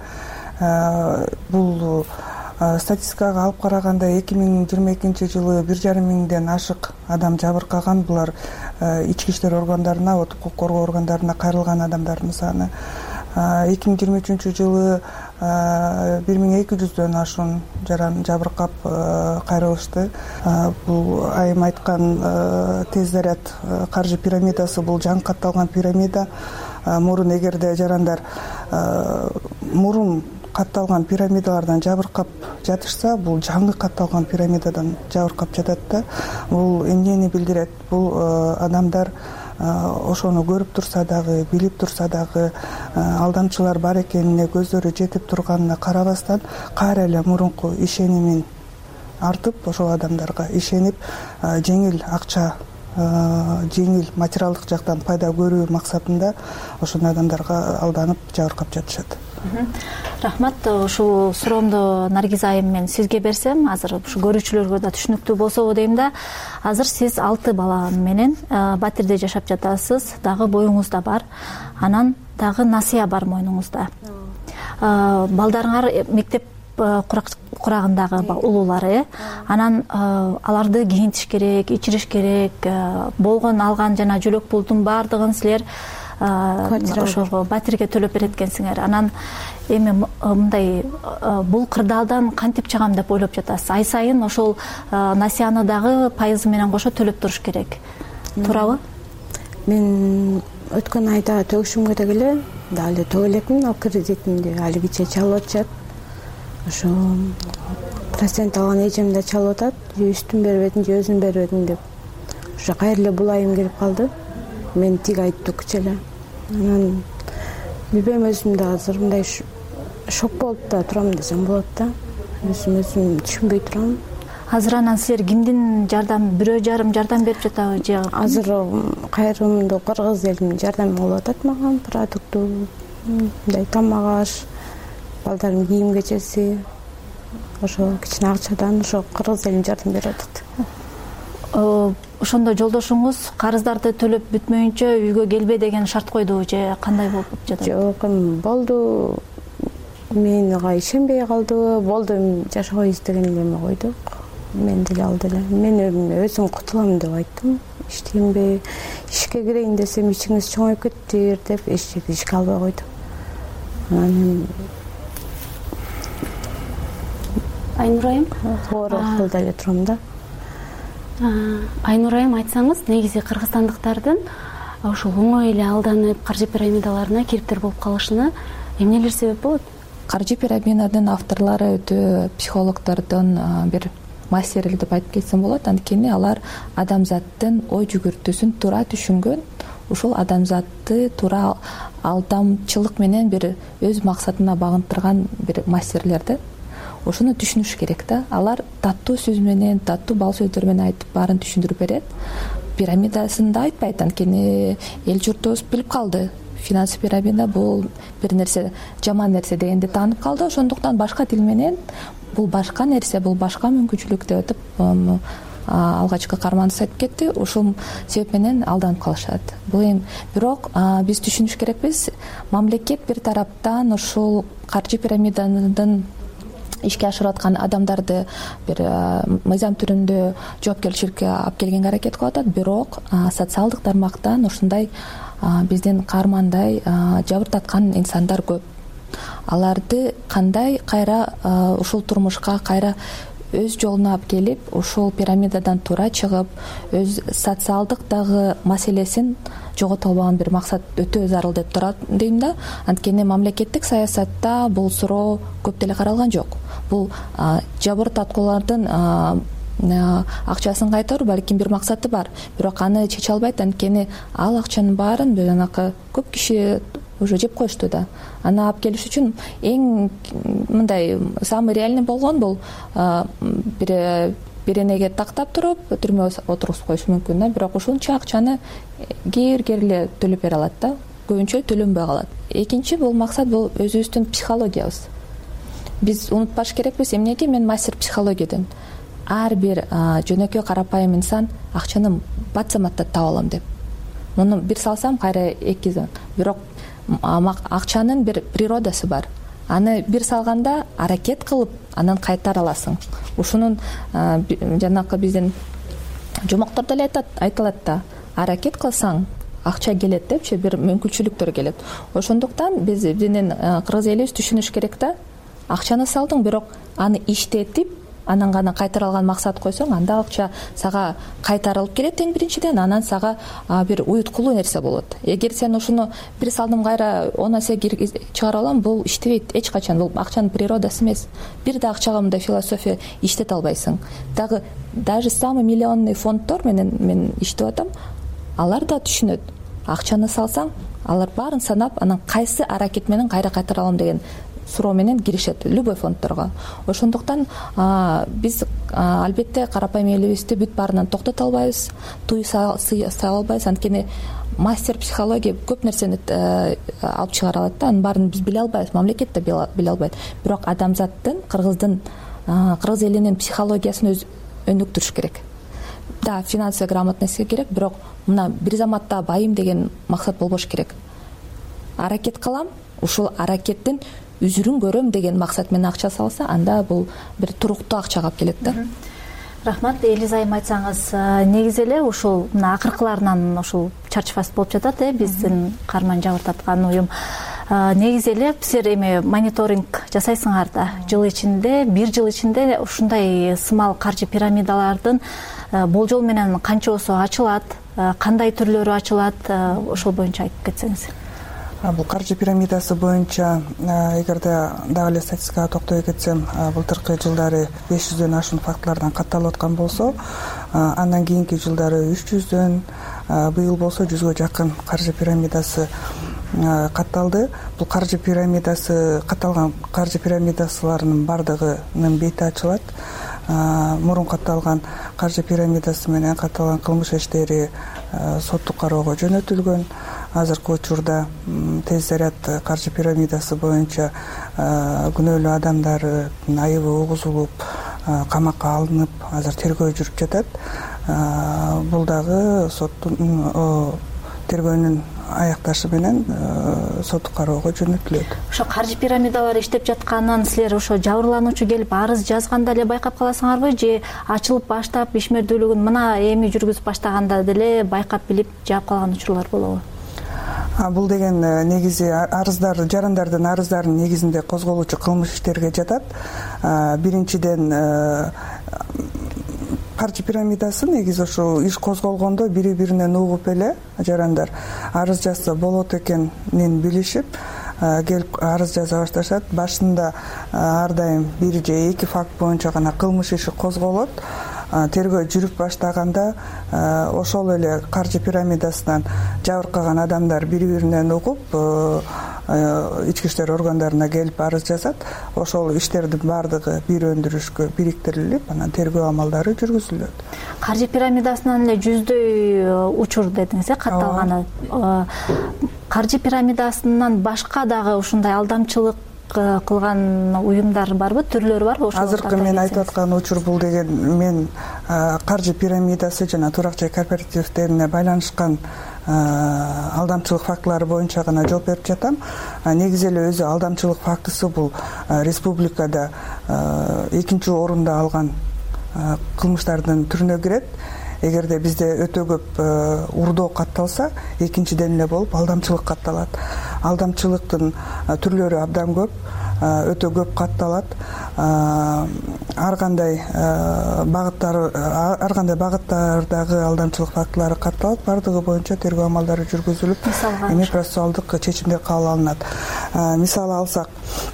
Бул статистикага алып караганда эки миң жыйырма экинчи жылы бир жарым миңден ашык адам жабыркаган. Булар ички иштер органдарына, укук коргоо органдарына кайрылган адамдардын саны. эки миң жыйырма үчүнчү жылы бир миң эки жүздөн ашуун жаран жабыркап кайрылышты. Бул айым айткан тез заряд каржы пирамидасы бул жаңы катталган пирамида. Мурун эгерде жарандар мурун катталган пирамидалардан жабыркап жатышса, бул жаңы катталган пирамидадан жабыркап жатат да. Бул эмнени билдирет? Бул адамдар ошону көрүп турса дагы, билип турса дагы, алдамчылар бар экенине көздөрү жетип турганына карабастан, кайра эле мурунку ишенимин артып, ошол адамдарга ишенип, жеңил акча, жеңил материалдык жактан пайда көрүү максатында ошондой адамдарга алданып жабыркап жатышат. Рахмат. Ушул суроомду Наргиз айым мен сизге берсем, азыр ушу көрүүчүлөргө да түшүнүктүү болсо дейм да. Азыр сиз алты бала менен батирде жашап жатасыз, дагы боюңуз да бар. Анан дагы насыя бар мойнуңузда. Балдарыңар мектеп курагындагы улуулары, анан аларды кийинтиш керек, ичириш керек, болгон алган жана жөлөк пулдун баардыгын силер ошого батирге төлөп берет экенсиңер. Анан эми мындай бул кырдаалдан кантип чыгам деп ойлоп жатасыз? Ай сайын ошол насыяны дагы пайызы менен кошо төлөп туруш керек. Туурабы? Мен өткөн айда төгүшүм керек эле, дагы эле төгө элекмин, ал кредитимди алигиче чалып атышат. Ошо процент алган эжем да чалып атат, же үстүн бербедиң, же өзүң бербедиң деп. Ошо кайра эле бул айым келип калды. Мен тиги айттык эле. Анан билбейм, өзүм да азыр мындай шок болуп да турам десем болот да. Өзүм өзүм түшүнбөй турам. Азыр анан силер кимдин жардам, бирөө жарым жардам берип жатабы же? Азыр кайрымдуу кыргыз элинин жардамы болуп атат мага, продукту, мындай тамак аш, балдардын кийим кечеси, ошо кичине акчадан ошо кыргыз элинин жардам берип атат. Ошондо жолдошуңуз карыздарды төлөп бүтмөйүнчө үйгө келбе деген шарт койдубу же кандай болуп жатат? Жок, эми болду. Менга ишенбей калды. Болду, эми жашабайбыз деген эле эме койдук. Мен деле ал деле. Мен өзүм кутулам деп айттым. Иштейинби, ишке кирейин десем ичиңиз чоңоюп кеттир деп эч жерге ишке албай койду. Анан Айнур айым, оор акылда эле турам да. Айнур айым, айтсаңыз, негизи кыргызстандыктардын ошол оңой эле алданып каржы пирамидаларына кириптер болуп калышына эмнелер себеп болот? Каржы пирамидадын авторлору өтө психологдордун бир мастери деп айтып кетсем болот. Анткени алар адамзаттын ой жүгүртүүсүн туура түшүнгөн, ушул адамзатты туура алдамчылык менен бир өз максатына багынтырган бир мастерлер да. Ошону түшүнүш керек да. Алар таттуу сөз менен, таттуу бал сөздөр менен айтып баарын түшүндүрүп берет. Пирамидасын да айтпайт, анткени эл журтубуз билип калды. Финанс пирамида бул бир нерсе, жаман нерсе дегенди таанып калды. Ошондуктан башка тил менен бул башка нерсе, бул башка мүмкүнчүлүк деп атып алгачкы каарманыбыз айтып кетти. Ушул себеп менен алданып калышат. Бул эми бирок биз түшүнүш керекпиз, мамлекет бир тараптан ушул каржы пирамиданын ишке ашырып аткан адамдарды бир мыйзам түрүндө жоопкерчиликке алып келгенге аракет кылып атат. Бирок социалдык тармактан ушундай биздин каармандай жабыртаткан инсандар көп. Аларды кандай кайра ушул турмушка кайра өз жолуна алып келип, ушул пирамидадан туура чыгып, өз социалдык дагы маселесин жогото албаган бир максат өтө зарыл деп турат дейм да. Анткени мамлекеттик саясатта бул суроо көп деле каралган жок. Бул жабыртаткуулардын акчасын кайтаруу балким бир максаты бар, бирок аны чече албайт. Анткени ал акчанын баарын жанакы көп киши уже жеп коюшту да. Аны алып келиш үчүн эң мындай самый реальный болгон бул бир бир энеге тактап туруп түрмөгө отургузуп коюш мүмкүн да. Бирок ушунча акчаны кээир-кээир эле төлөп бере алат да. Көбүнчө төлөнбөй калат. Экинчи бул максат бул өзүбүздүн психологиябыз. Биз унутпаш керекпиз, эмнеге мен мастер психологиядан. Ар бир жөнөкөй карапайым инсан акчаны бат заматта таап алам деп. Муну бир салсам кайра эки зон. Бирок акчанын бир природасы бар. Аны бир салганда аракет кылып, анан кайтара аласың. Ушунун жанакы биздин жомоктордо эле айтылат да, аракет кылсаң акча келет депчи, бир мүмкүнчүлүктөр келет. Ошондуктан биз биздин кыргыз элибиз түшүнүш керек да, акчаны салдың, бирок аны иштетип, анан гана кайтара алган максат койсоң, анда акча сага кайтарылып келет эң биринчиден, анан сага бир уюткулуу нерсе болот. Эгер сен ушуну бир салдым кайра он эсе чыгарып алам, бул иштебейт эч качан, бул акчанын природасы эмес. Бир да акчага мындай философия иштете албайсың. Дагы даже самый миллионный фонддор менен мен иштеп атам, алар да түшүнөт. Акчаны салсаң, алар баарын санап, анан кайсы аракет менен кайра кайтара алам деген суроо менен киришет любой фонддорго. Ошондуктан биз албетте карапайым элибизди бүт баарынан токтото албайбыз, туй сала албайбыз. Анткени мастер психология көп нерсени алып чыгара алат да, анын баарын биз биле албайбыз, мамлекет да биле албайт. Бирок адамзаттын, кыргыздын, кыргыз элинин психологиясын өз өнүктүрүш керек. Да, финансовый грамотность керек, бирок мына бир заматта байым деген максат болбош керек. Аракет кылам, ушул аракеттин үзүрүн көрөм деген максат менен акча салса, анда бул бир туруктуу акчага алып келет да. Рахмат, Элиза айым, айтсаңыз, негизи эле ушул мына акыркыларынан ушул чарчфаст болуп жатат, э, биздин карман жабыртаткан уюм. Негизи эле силер эми мониторинг жасайсыңар да. Жыл ичинде, бир жыл ичинде ушундай сымал каржы пирамидалардын болжол менен канчосу ачылат, кандай түрлөрү ачылат, ошол боюнча айтып кетсеңиз. Бул каржы пирамидасы боюнча эгерде дагы эле статистикага токтой кетсем, былтыркы жылдары беш жүздөн ашуун фактылардан катталып аткан болсо, андан кийинки жылдары үч жүздөн, быйыл болсо жүзгө жакын каржы пирамидасы катталды. Бул каржы пирамидасы, катталган каржы пирамидасыларынын бардыгынын бети ачылат. Мурун катталган каржы пирамидасы менен катталган кылмыш иштери соттук кароого жөнөтүлгөн. Азыркы учурда тез заряд каржы пирамидасы боюнча күнөөлүү адамдардын айыбы угузулуп, камакка алынып, азыр тергөө жүрүп жатат. Бул дагы соттун тергөөнүн аякташы менен соттук кароого жөнөтүлөт. Ошо каржы пирамидалары иштеп жатканын силер ошо жабырлануучу келип арыз жазганда эле байкап каласыңарбы, же ачылып баштап ишмердүүлүгүн мына эми жүргүзүп баштаганда деле байкап билип жаап калган учурлар болобу? Бул деген негизи арыздар, жарандардын арыздарынын негизинде козголуучу кылмыш иштерге жатат. Биринчиден каржы пирамидасы негизи ошо иш козголгондо бири-биринен угуп эле жарандар арыз жазса болот экенин билишип келип арыз жаза башташат. Башында ар дайым бир же эки факт боюнча гана кылмыш иши козголот. Тергөө жүрүп баштаганда ошол эле каржы пирамидасынан жабыркаган адамдар бири-биринен угуп ички иштер органдарына келип арыз жазат. Ошол иштердин баардыгы бир өндүрүшкө бириктирилип, анан тергөө амалдары жүргүзүлөт. Каржы пирамидасынан эле жүздөй учур дедиңиз, э, катталганы. Каржы пирамидасынан башка дагы ушундай алдамчылык кылган уюмдар барбы, түрлөрү барбы? Азыркы мен айтып аткан учур бул деген мен каржы пирамидасы жана турак жай кооперативдерине байланышкан алдамчылык фактылары боюнча гана жооп берип жатам. Негизи эле өзү алдамчылык фактысы бул республикада экинчи орунда алган кылмыштардын түрүнө кирет. Эгерде бизде өтө көп урдоо катталса, экинчиден эле болуп алдамчылык катталат. Алдамчылыктын түрлөрү абдан көп, өтө көп катталат. Ар кандай багыттар, ар кандай багыттардагы алдамчылык фактылары катталат. Бардыгы боюнча тергөө амалдары жүргүзүлүп, эми процессуалдык чечимдер кабыл алынат. Мисалы алсак,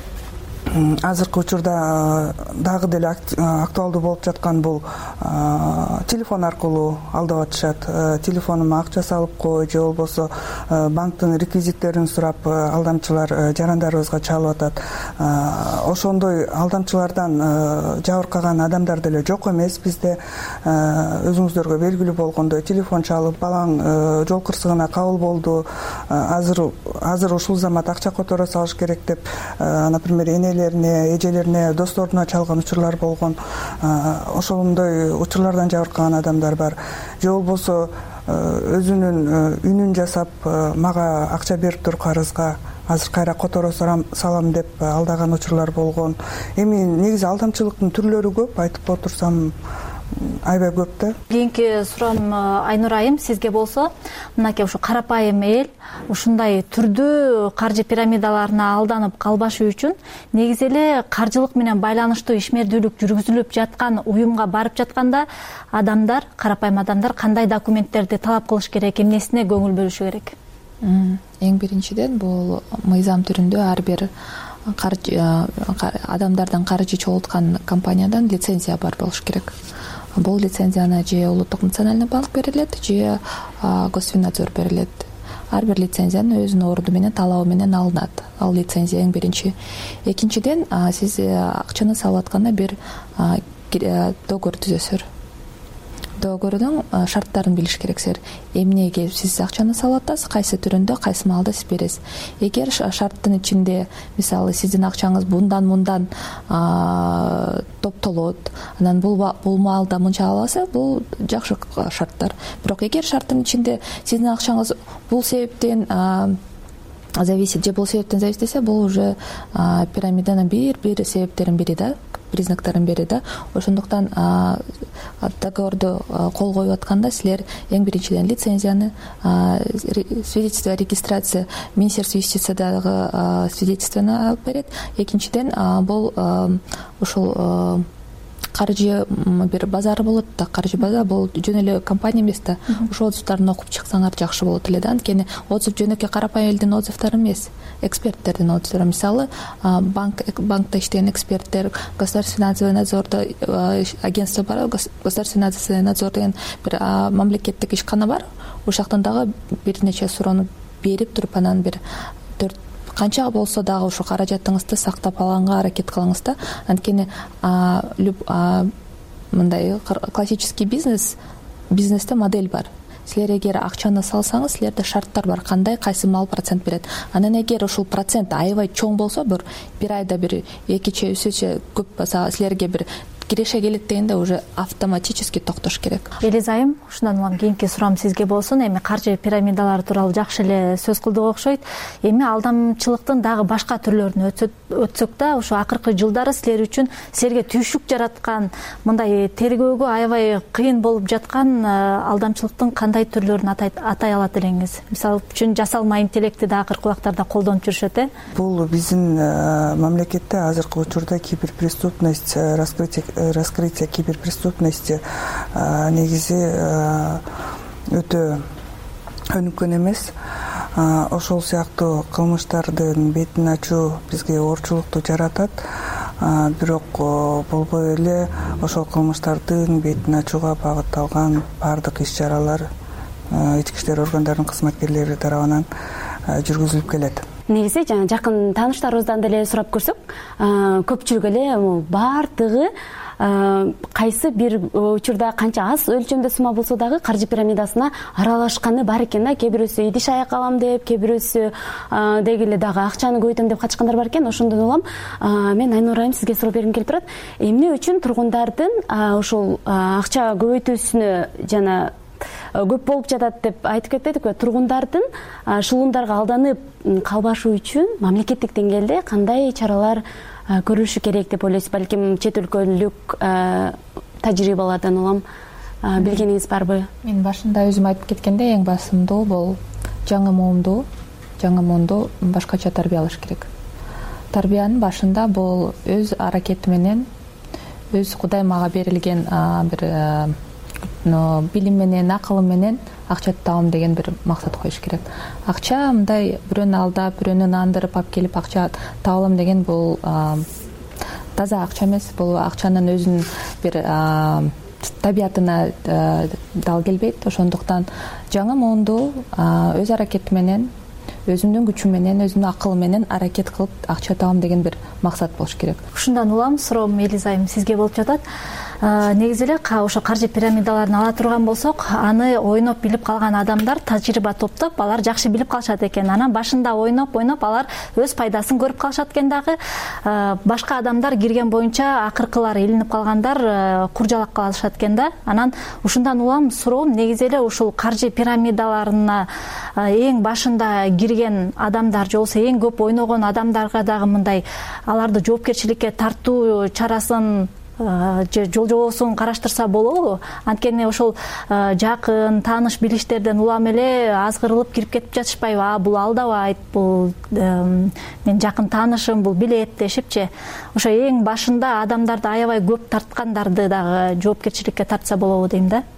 азыркы учурда дагы деле актуалдуу болуп жаткан бул телефон аркылуу алдап атышат. Телефонума акча салып кой, же болбосо банктын реквизиттерин сурап алдамчылар жарандарыбызга чалып атат. Ошондой алдамчылардан жабыркаган адамдар деле жок эмес бизде. Өзүңүздөргө белгилүү болгондой телефон чалып, балаң жол кырсыгына кабыл болду, азыр азыр ушул замат акча которо салыш керек деп, например, энелерине, эжелерине, досторуна чалган учурлар болгон. Ошондой учурлардан жабыркаган адамдар бар. Же болбосо өзүнүн үнүн жасап, мага акча берип тур карызга, азыр кайра которо салам деп алдаган учурлар болгон. Эми негизи алдамчылыктын түрлөрү көп, айтып отурсам аябай көп да. Кийинки суроом Айнур айым сизге болсо, мынакей ушу карапайым эл ушундай түрдүү каржы пирамидаларына алданып калбашы үчүн негизи эле каржылык менен байланыштуу ишмердүүлүк жүргүзүлүп жаткан уюмга барып жатканда адамдар, карапайым адамдар кандай документтерди талап кылыш керек, эмнесине көңүл бөлүшү керек? Эң биринчиден бул мыйзам түрүндө ар бир адамдардан каржы чогулткан компаниядан лицензия бар болуш керек. Бул лицензияны же улуттук национальный банк берилет, же Госфиннадзор берилет. Ар бир лицензиянын өзүнүн орду менен, талабы менен алынат. Ал лицензия эң биринчи. Экинчиден, сиз акчаны салып атканда бир договор түзөсүр. Договордун шарттарын билиш керексиз. Эмнеге сиз акчаны салып атасыз, кайсы түрүндө, кайсы маалда сиз бересиз. Эгер шарттын ичинде, мисалы, сиздин акчаңыз мындан-мындан топтолот, анан бул бул маалда мынча аласыз, бул жакшы шарттар. Бирок эгер шарттын ичинде сиздин акчаңыз бул себептен зависит, же бул себептен зависит десе, бул уже пирамиданын бир-бир себептерин бири да, признактарын бири да. Ошондуктан договорду кол коюп атканда силер эң биринчиден лицензияны, свидетельство о регистрации Министерство юстициядагы свидетельствону алып берет. Экинчиден, бул ушул каржы бир базары болот да, каржы базар бул жөн эле компания эмес да. Ошол отзывдарын окуп чыксаңар жакшы болот эле да. Анткени отзыв жөнөкөй карапайым элдин отзывдары эмес, эксперттердин отзывдары. Мисалы, банк банкта иштеген эксперттер, государственный надзордо агентство бар, государственный надзор деген бир мамлекеттик ишкана бар. Ошол жактан дагы бир нече суроону берип туруп анан бир төрт канча болсо дагы ушу каражатыңызды сактап алганга аракет кылыңыз да. Анткени мындай классический бизнес бизнесте модель бар. Силер эгер акчаны салсаңыз, силерде шарттар бар, кандай кайсы мал процент берет. Анан эгер ушул процент аябай чоң болсо, бир бир айда бир экиче үччө көп болсо, силерге бир киреше келет дегенде уже автоматически токтош керек. Элиза айым, ушундан улам кийинки суроом сизге болсун. Эми каржы пирамидалары тууралуу жакшы эле сөз кылдык окшойт. Эми алдамчылыктын дагы башка түрлөрүн өтсөк да, ушу акыркы жылдары силер үчүн силерге түйшүк жараткан, мындай тергөөгө аябай кыйын болуп жаткан алдамчылыктын кандай түрлөрүн атай алат элеңиз? Мисалы үчүн жасалма интеллекти да акыркы убактарда колдонуп жүрүшөт, э? Бул биздин мамлекетте азыркы учурда киберпреступность, раскрытие раскрытие киберпреступности негизи өтө өнүккөн эмес. Ошол сыяктуу кылмыштардын бетин ачуу бизге оорчулукту жаратат. Бирок болбой эле ошол кылмыштардын бетин ачууга багытталган баардык иш-чаралар ички иштер органдарынын кызматкерлери тарабынан жүргүзүлүп келет. Негизи жана жакын тааныштарыбыздан деле сурап көрсөк, көпчүлүк эле баардыгы кайсы бир учурда канча аз өлчөмдө сума болсо дагы каржы пирамидасына аралашканы бар экен да. Кээ бирөөсү идиш аяк алам деп, кээ бирөөсү деги эле дагы акчаны көбөйтөм деп качкандар бар экен. Ошондон улам мен Айнура айым сизге суроо бергим келип турат. Эмне үчүн тургундардын ошол акча көбөйтүүсүнө жана көп болуп жатат деп айтып кетпедикпи? Тургундардын шылуундарга алданып калбашы үчүн мамлекеттик деңгээлде кандай чаралар көрүлүшү керек деп ойлойсуз? Балким чет өлкөлүк тажрыйбалардан улам билгениңиз барбы? Мен башында өзүм айтып кеткендей, эң басымдуу бул жаңы моомду, жаңы моомду башкача тарбиялаш керек. Тарбиянын башында бул өз аракети менен, өз Кудай мага берилген бир билим менен, акылым менен акча табам деген бир максат коюш керек. Акча мындай бирөөнү алдап, бирөөнү нандырып алып келип акча табалам деген бул таза акча эмес. Бул акчанын өзүнүн бир табиятына дал келбейт. Ошондуктан жаңы моомду өз аракети менен, өзүмдүн күчүм менен, өзүмдүн акылым менен аракет кылып акча табам деген бир максат болуш керек. Ушундан улам суроом Элиза айым сизге болуп жатат. Негизи эле ошо каржы пирамидаларын ала турган болсок, аны ойноп билип калган адамдар тажрыйба топтоп, алар жакшы билип калышат экен. Анан башында ойноп, ойноп алар өз пайдасын көрүп калышат экен дагы. Башка адамдар кирген боюнча акыркылары илинип калгандар куржалап калышат экен да. Анан ушундан улам суроом, негизи эле ушул каржы пирамидаларына эң башында кирген адамдар же болбосо эң көп ойногон адамдарга дагы мындай аларды жоопкерчиликке тартуу чарасын же жол жобосун караштырса болобу? Анткени ошол жакын тааныш билиштерден улам эле азгырылып кирип кетип жатышпайбы? А бул алдабайт, бул мен жакын таанышым, бул билет дешипчи. Ошо эң башында адамдарды аябай көп тарткандарды дагы жоопкерчиликке тартса болобу дейм да.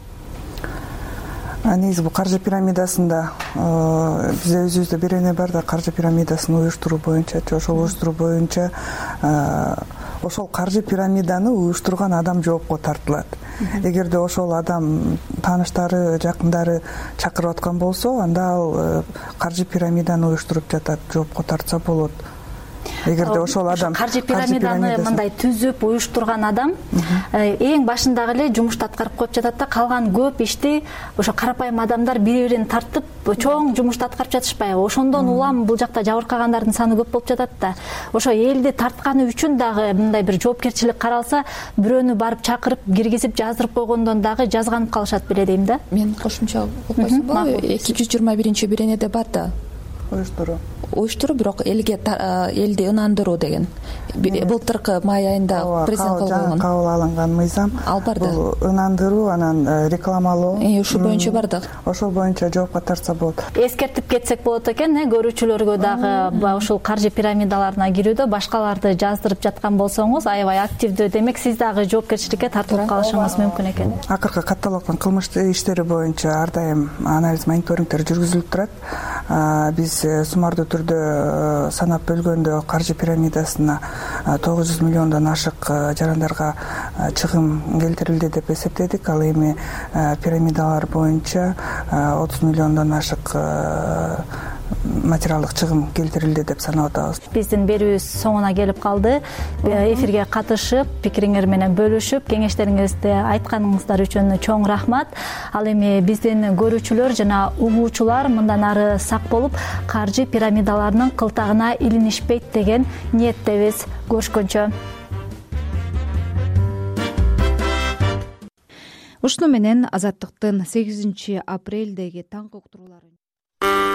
Негизи бул каржы пирамидасында бизде өзүбүздө бир эне бар да, каржы пирамидасын уюштуруу боюнча, ошол уюштуруу боюнча ошол каржы пирамиданы уюштурган адам жоопко тартылат. Эгерде ошол адам тааныштары, жакындары чакырып аткан болсо, анда ал каржы пирамиданы уюштуруп жатат, жоопко тартса болот. Эгерде ошол адам каржы пирамиданы мындай түзүп уюштурган адам эң башындагы эле жумушту аткарып коюп жатат да, калган көп ишти ошо карапайым адамдар бири-бирин тартып чоң жумушту аткарып жатышпайбы? Ошондон улам бул жакта жабыркагандардын саны көп болуп жатат да. Ошо элди тартканы үчүн дагы мындай бир жоопкерчилик каралса, бирөөнү барып чакырып, киргизип, жаздырып койгондон дагы жазганып калышат беле дейм да. Мен кошумча болбойсунбу? эки жүз жыйырма биринчи бир энеде бар да. Уюштуруу. Уюштуруу, бирок элге элди ынандыруу деген. Былтыркы май айында президент кол койгон. Кабыл алынган мыйзам. Ал бар да. Бул ынандыруу, анан рекламалоо. Ушул боюнча бар да. Ошол боюнча жоопко тартса болот. Эскертип кетсек болот экен, э, көрүүчүлөргө дагы ушул каржы пирамидаларына кирүүдө башкаларды жаздырып жаткан болсоңуз, аябай активдүү, демек сиз дагы жоопкерчиликке тартылып калышыңыз мүмкүн экен. Акыркы катталган кылмыш иштери боюнча ар дайым анализ, мониторингдер жүргүзүлүп турат. Биз суммардуу түрдө санап бөлгөндө каржы пирамидасына тогуз жүз миллиондон ашык жарандарга чыгым келтирилди деп эсептедик. Ал эми пирамидалар боюнча отуз миллиондон ашык материалдык чыгым келтирилди деп санап атабыз. Биздин берүүбүз соңуна келип калды. Эфирге катышып, пикириңер менен бөлүшүп, кеңештериңизди айтканыңыздар үчүн чоң рахмат. Ал эми биздин көрүүчүлөр жана угуучулар мындан ары сак болуп, каржы пирамидаларынын кылтагына илинишпейт деген ниеттебиз. Көрүшкөнчө. Ушуну менен Азаттыктын сегизинчи апрелдеги таңкы уктуруулары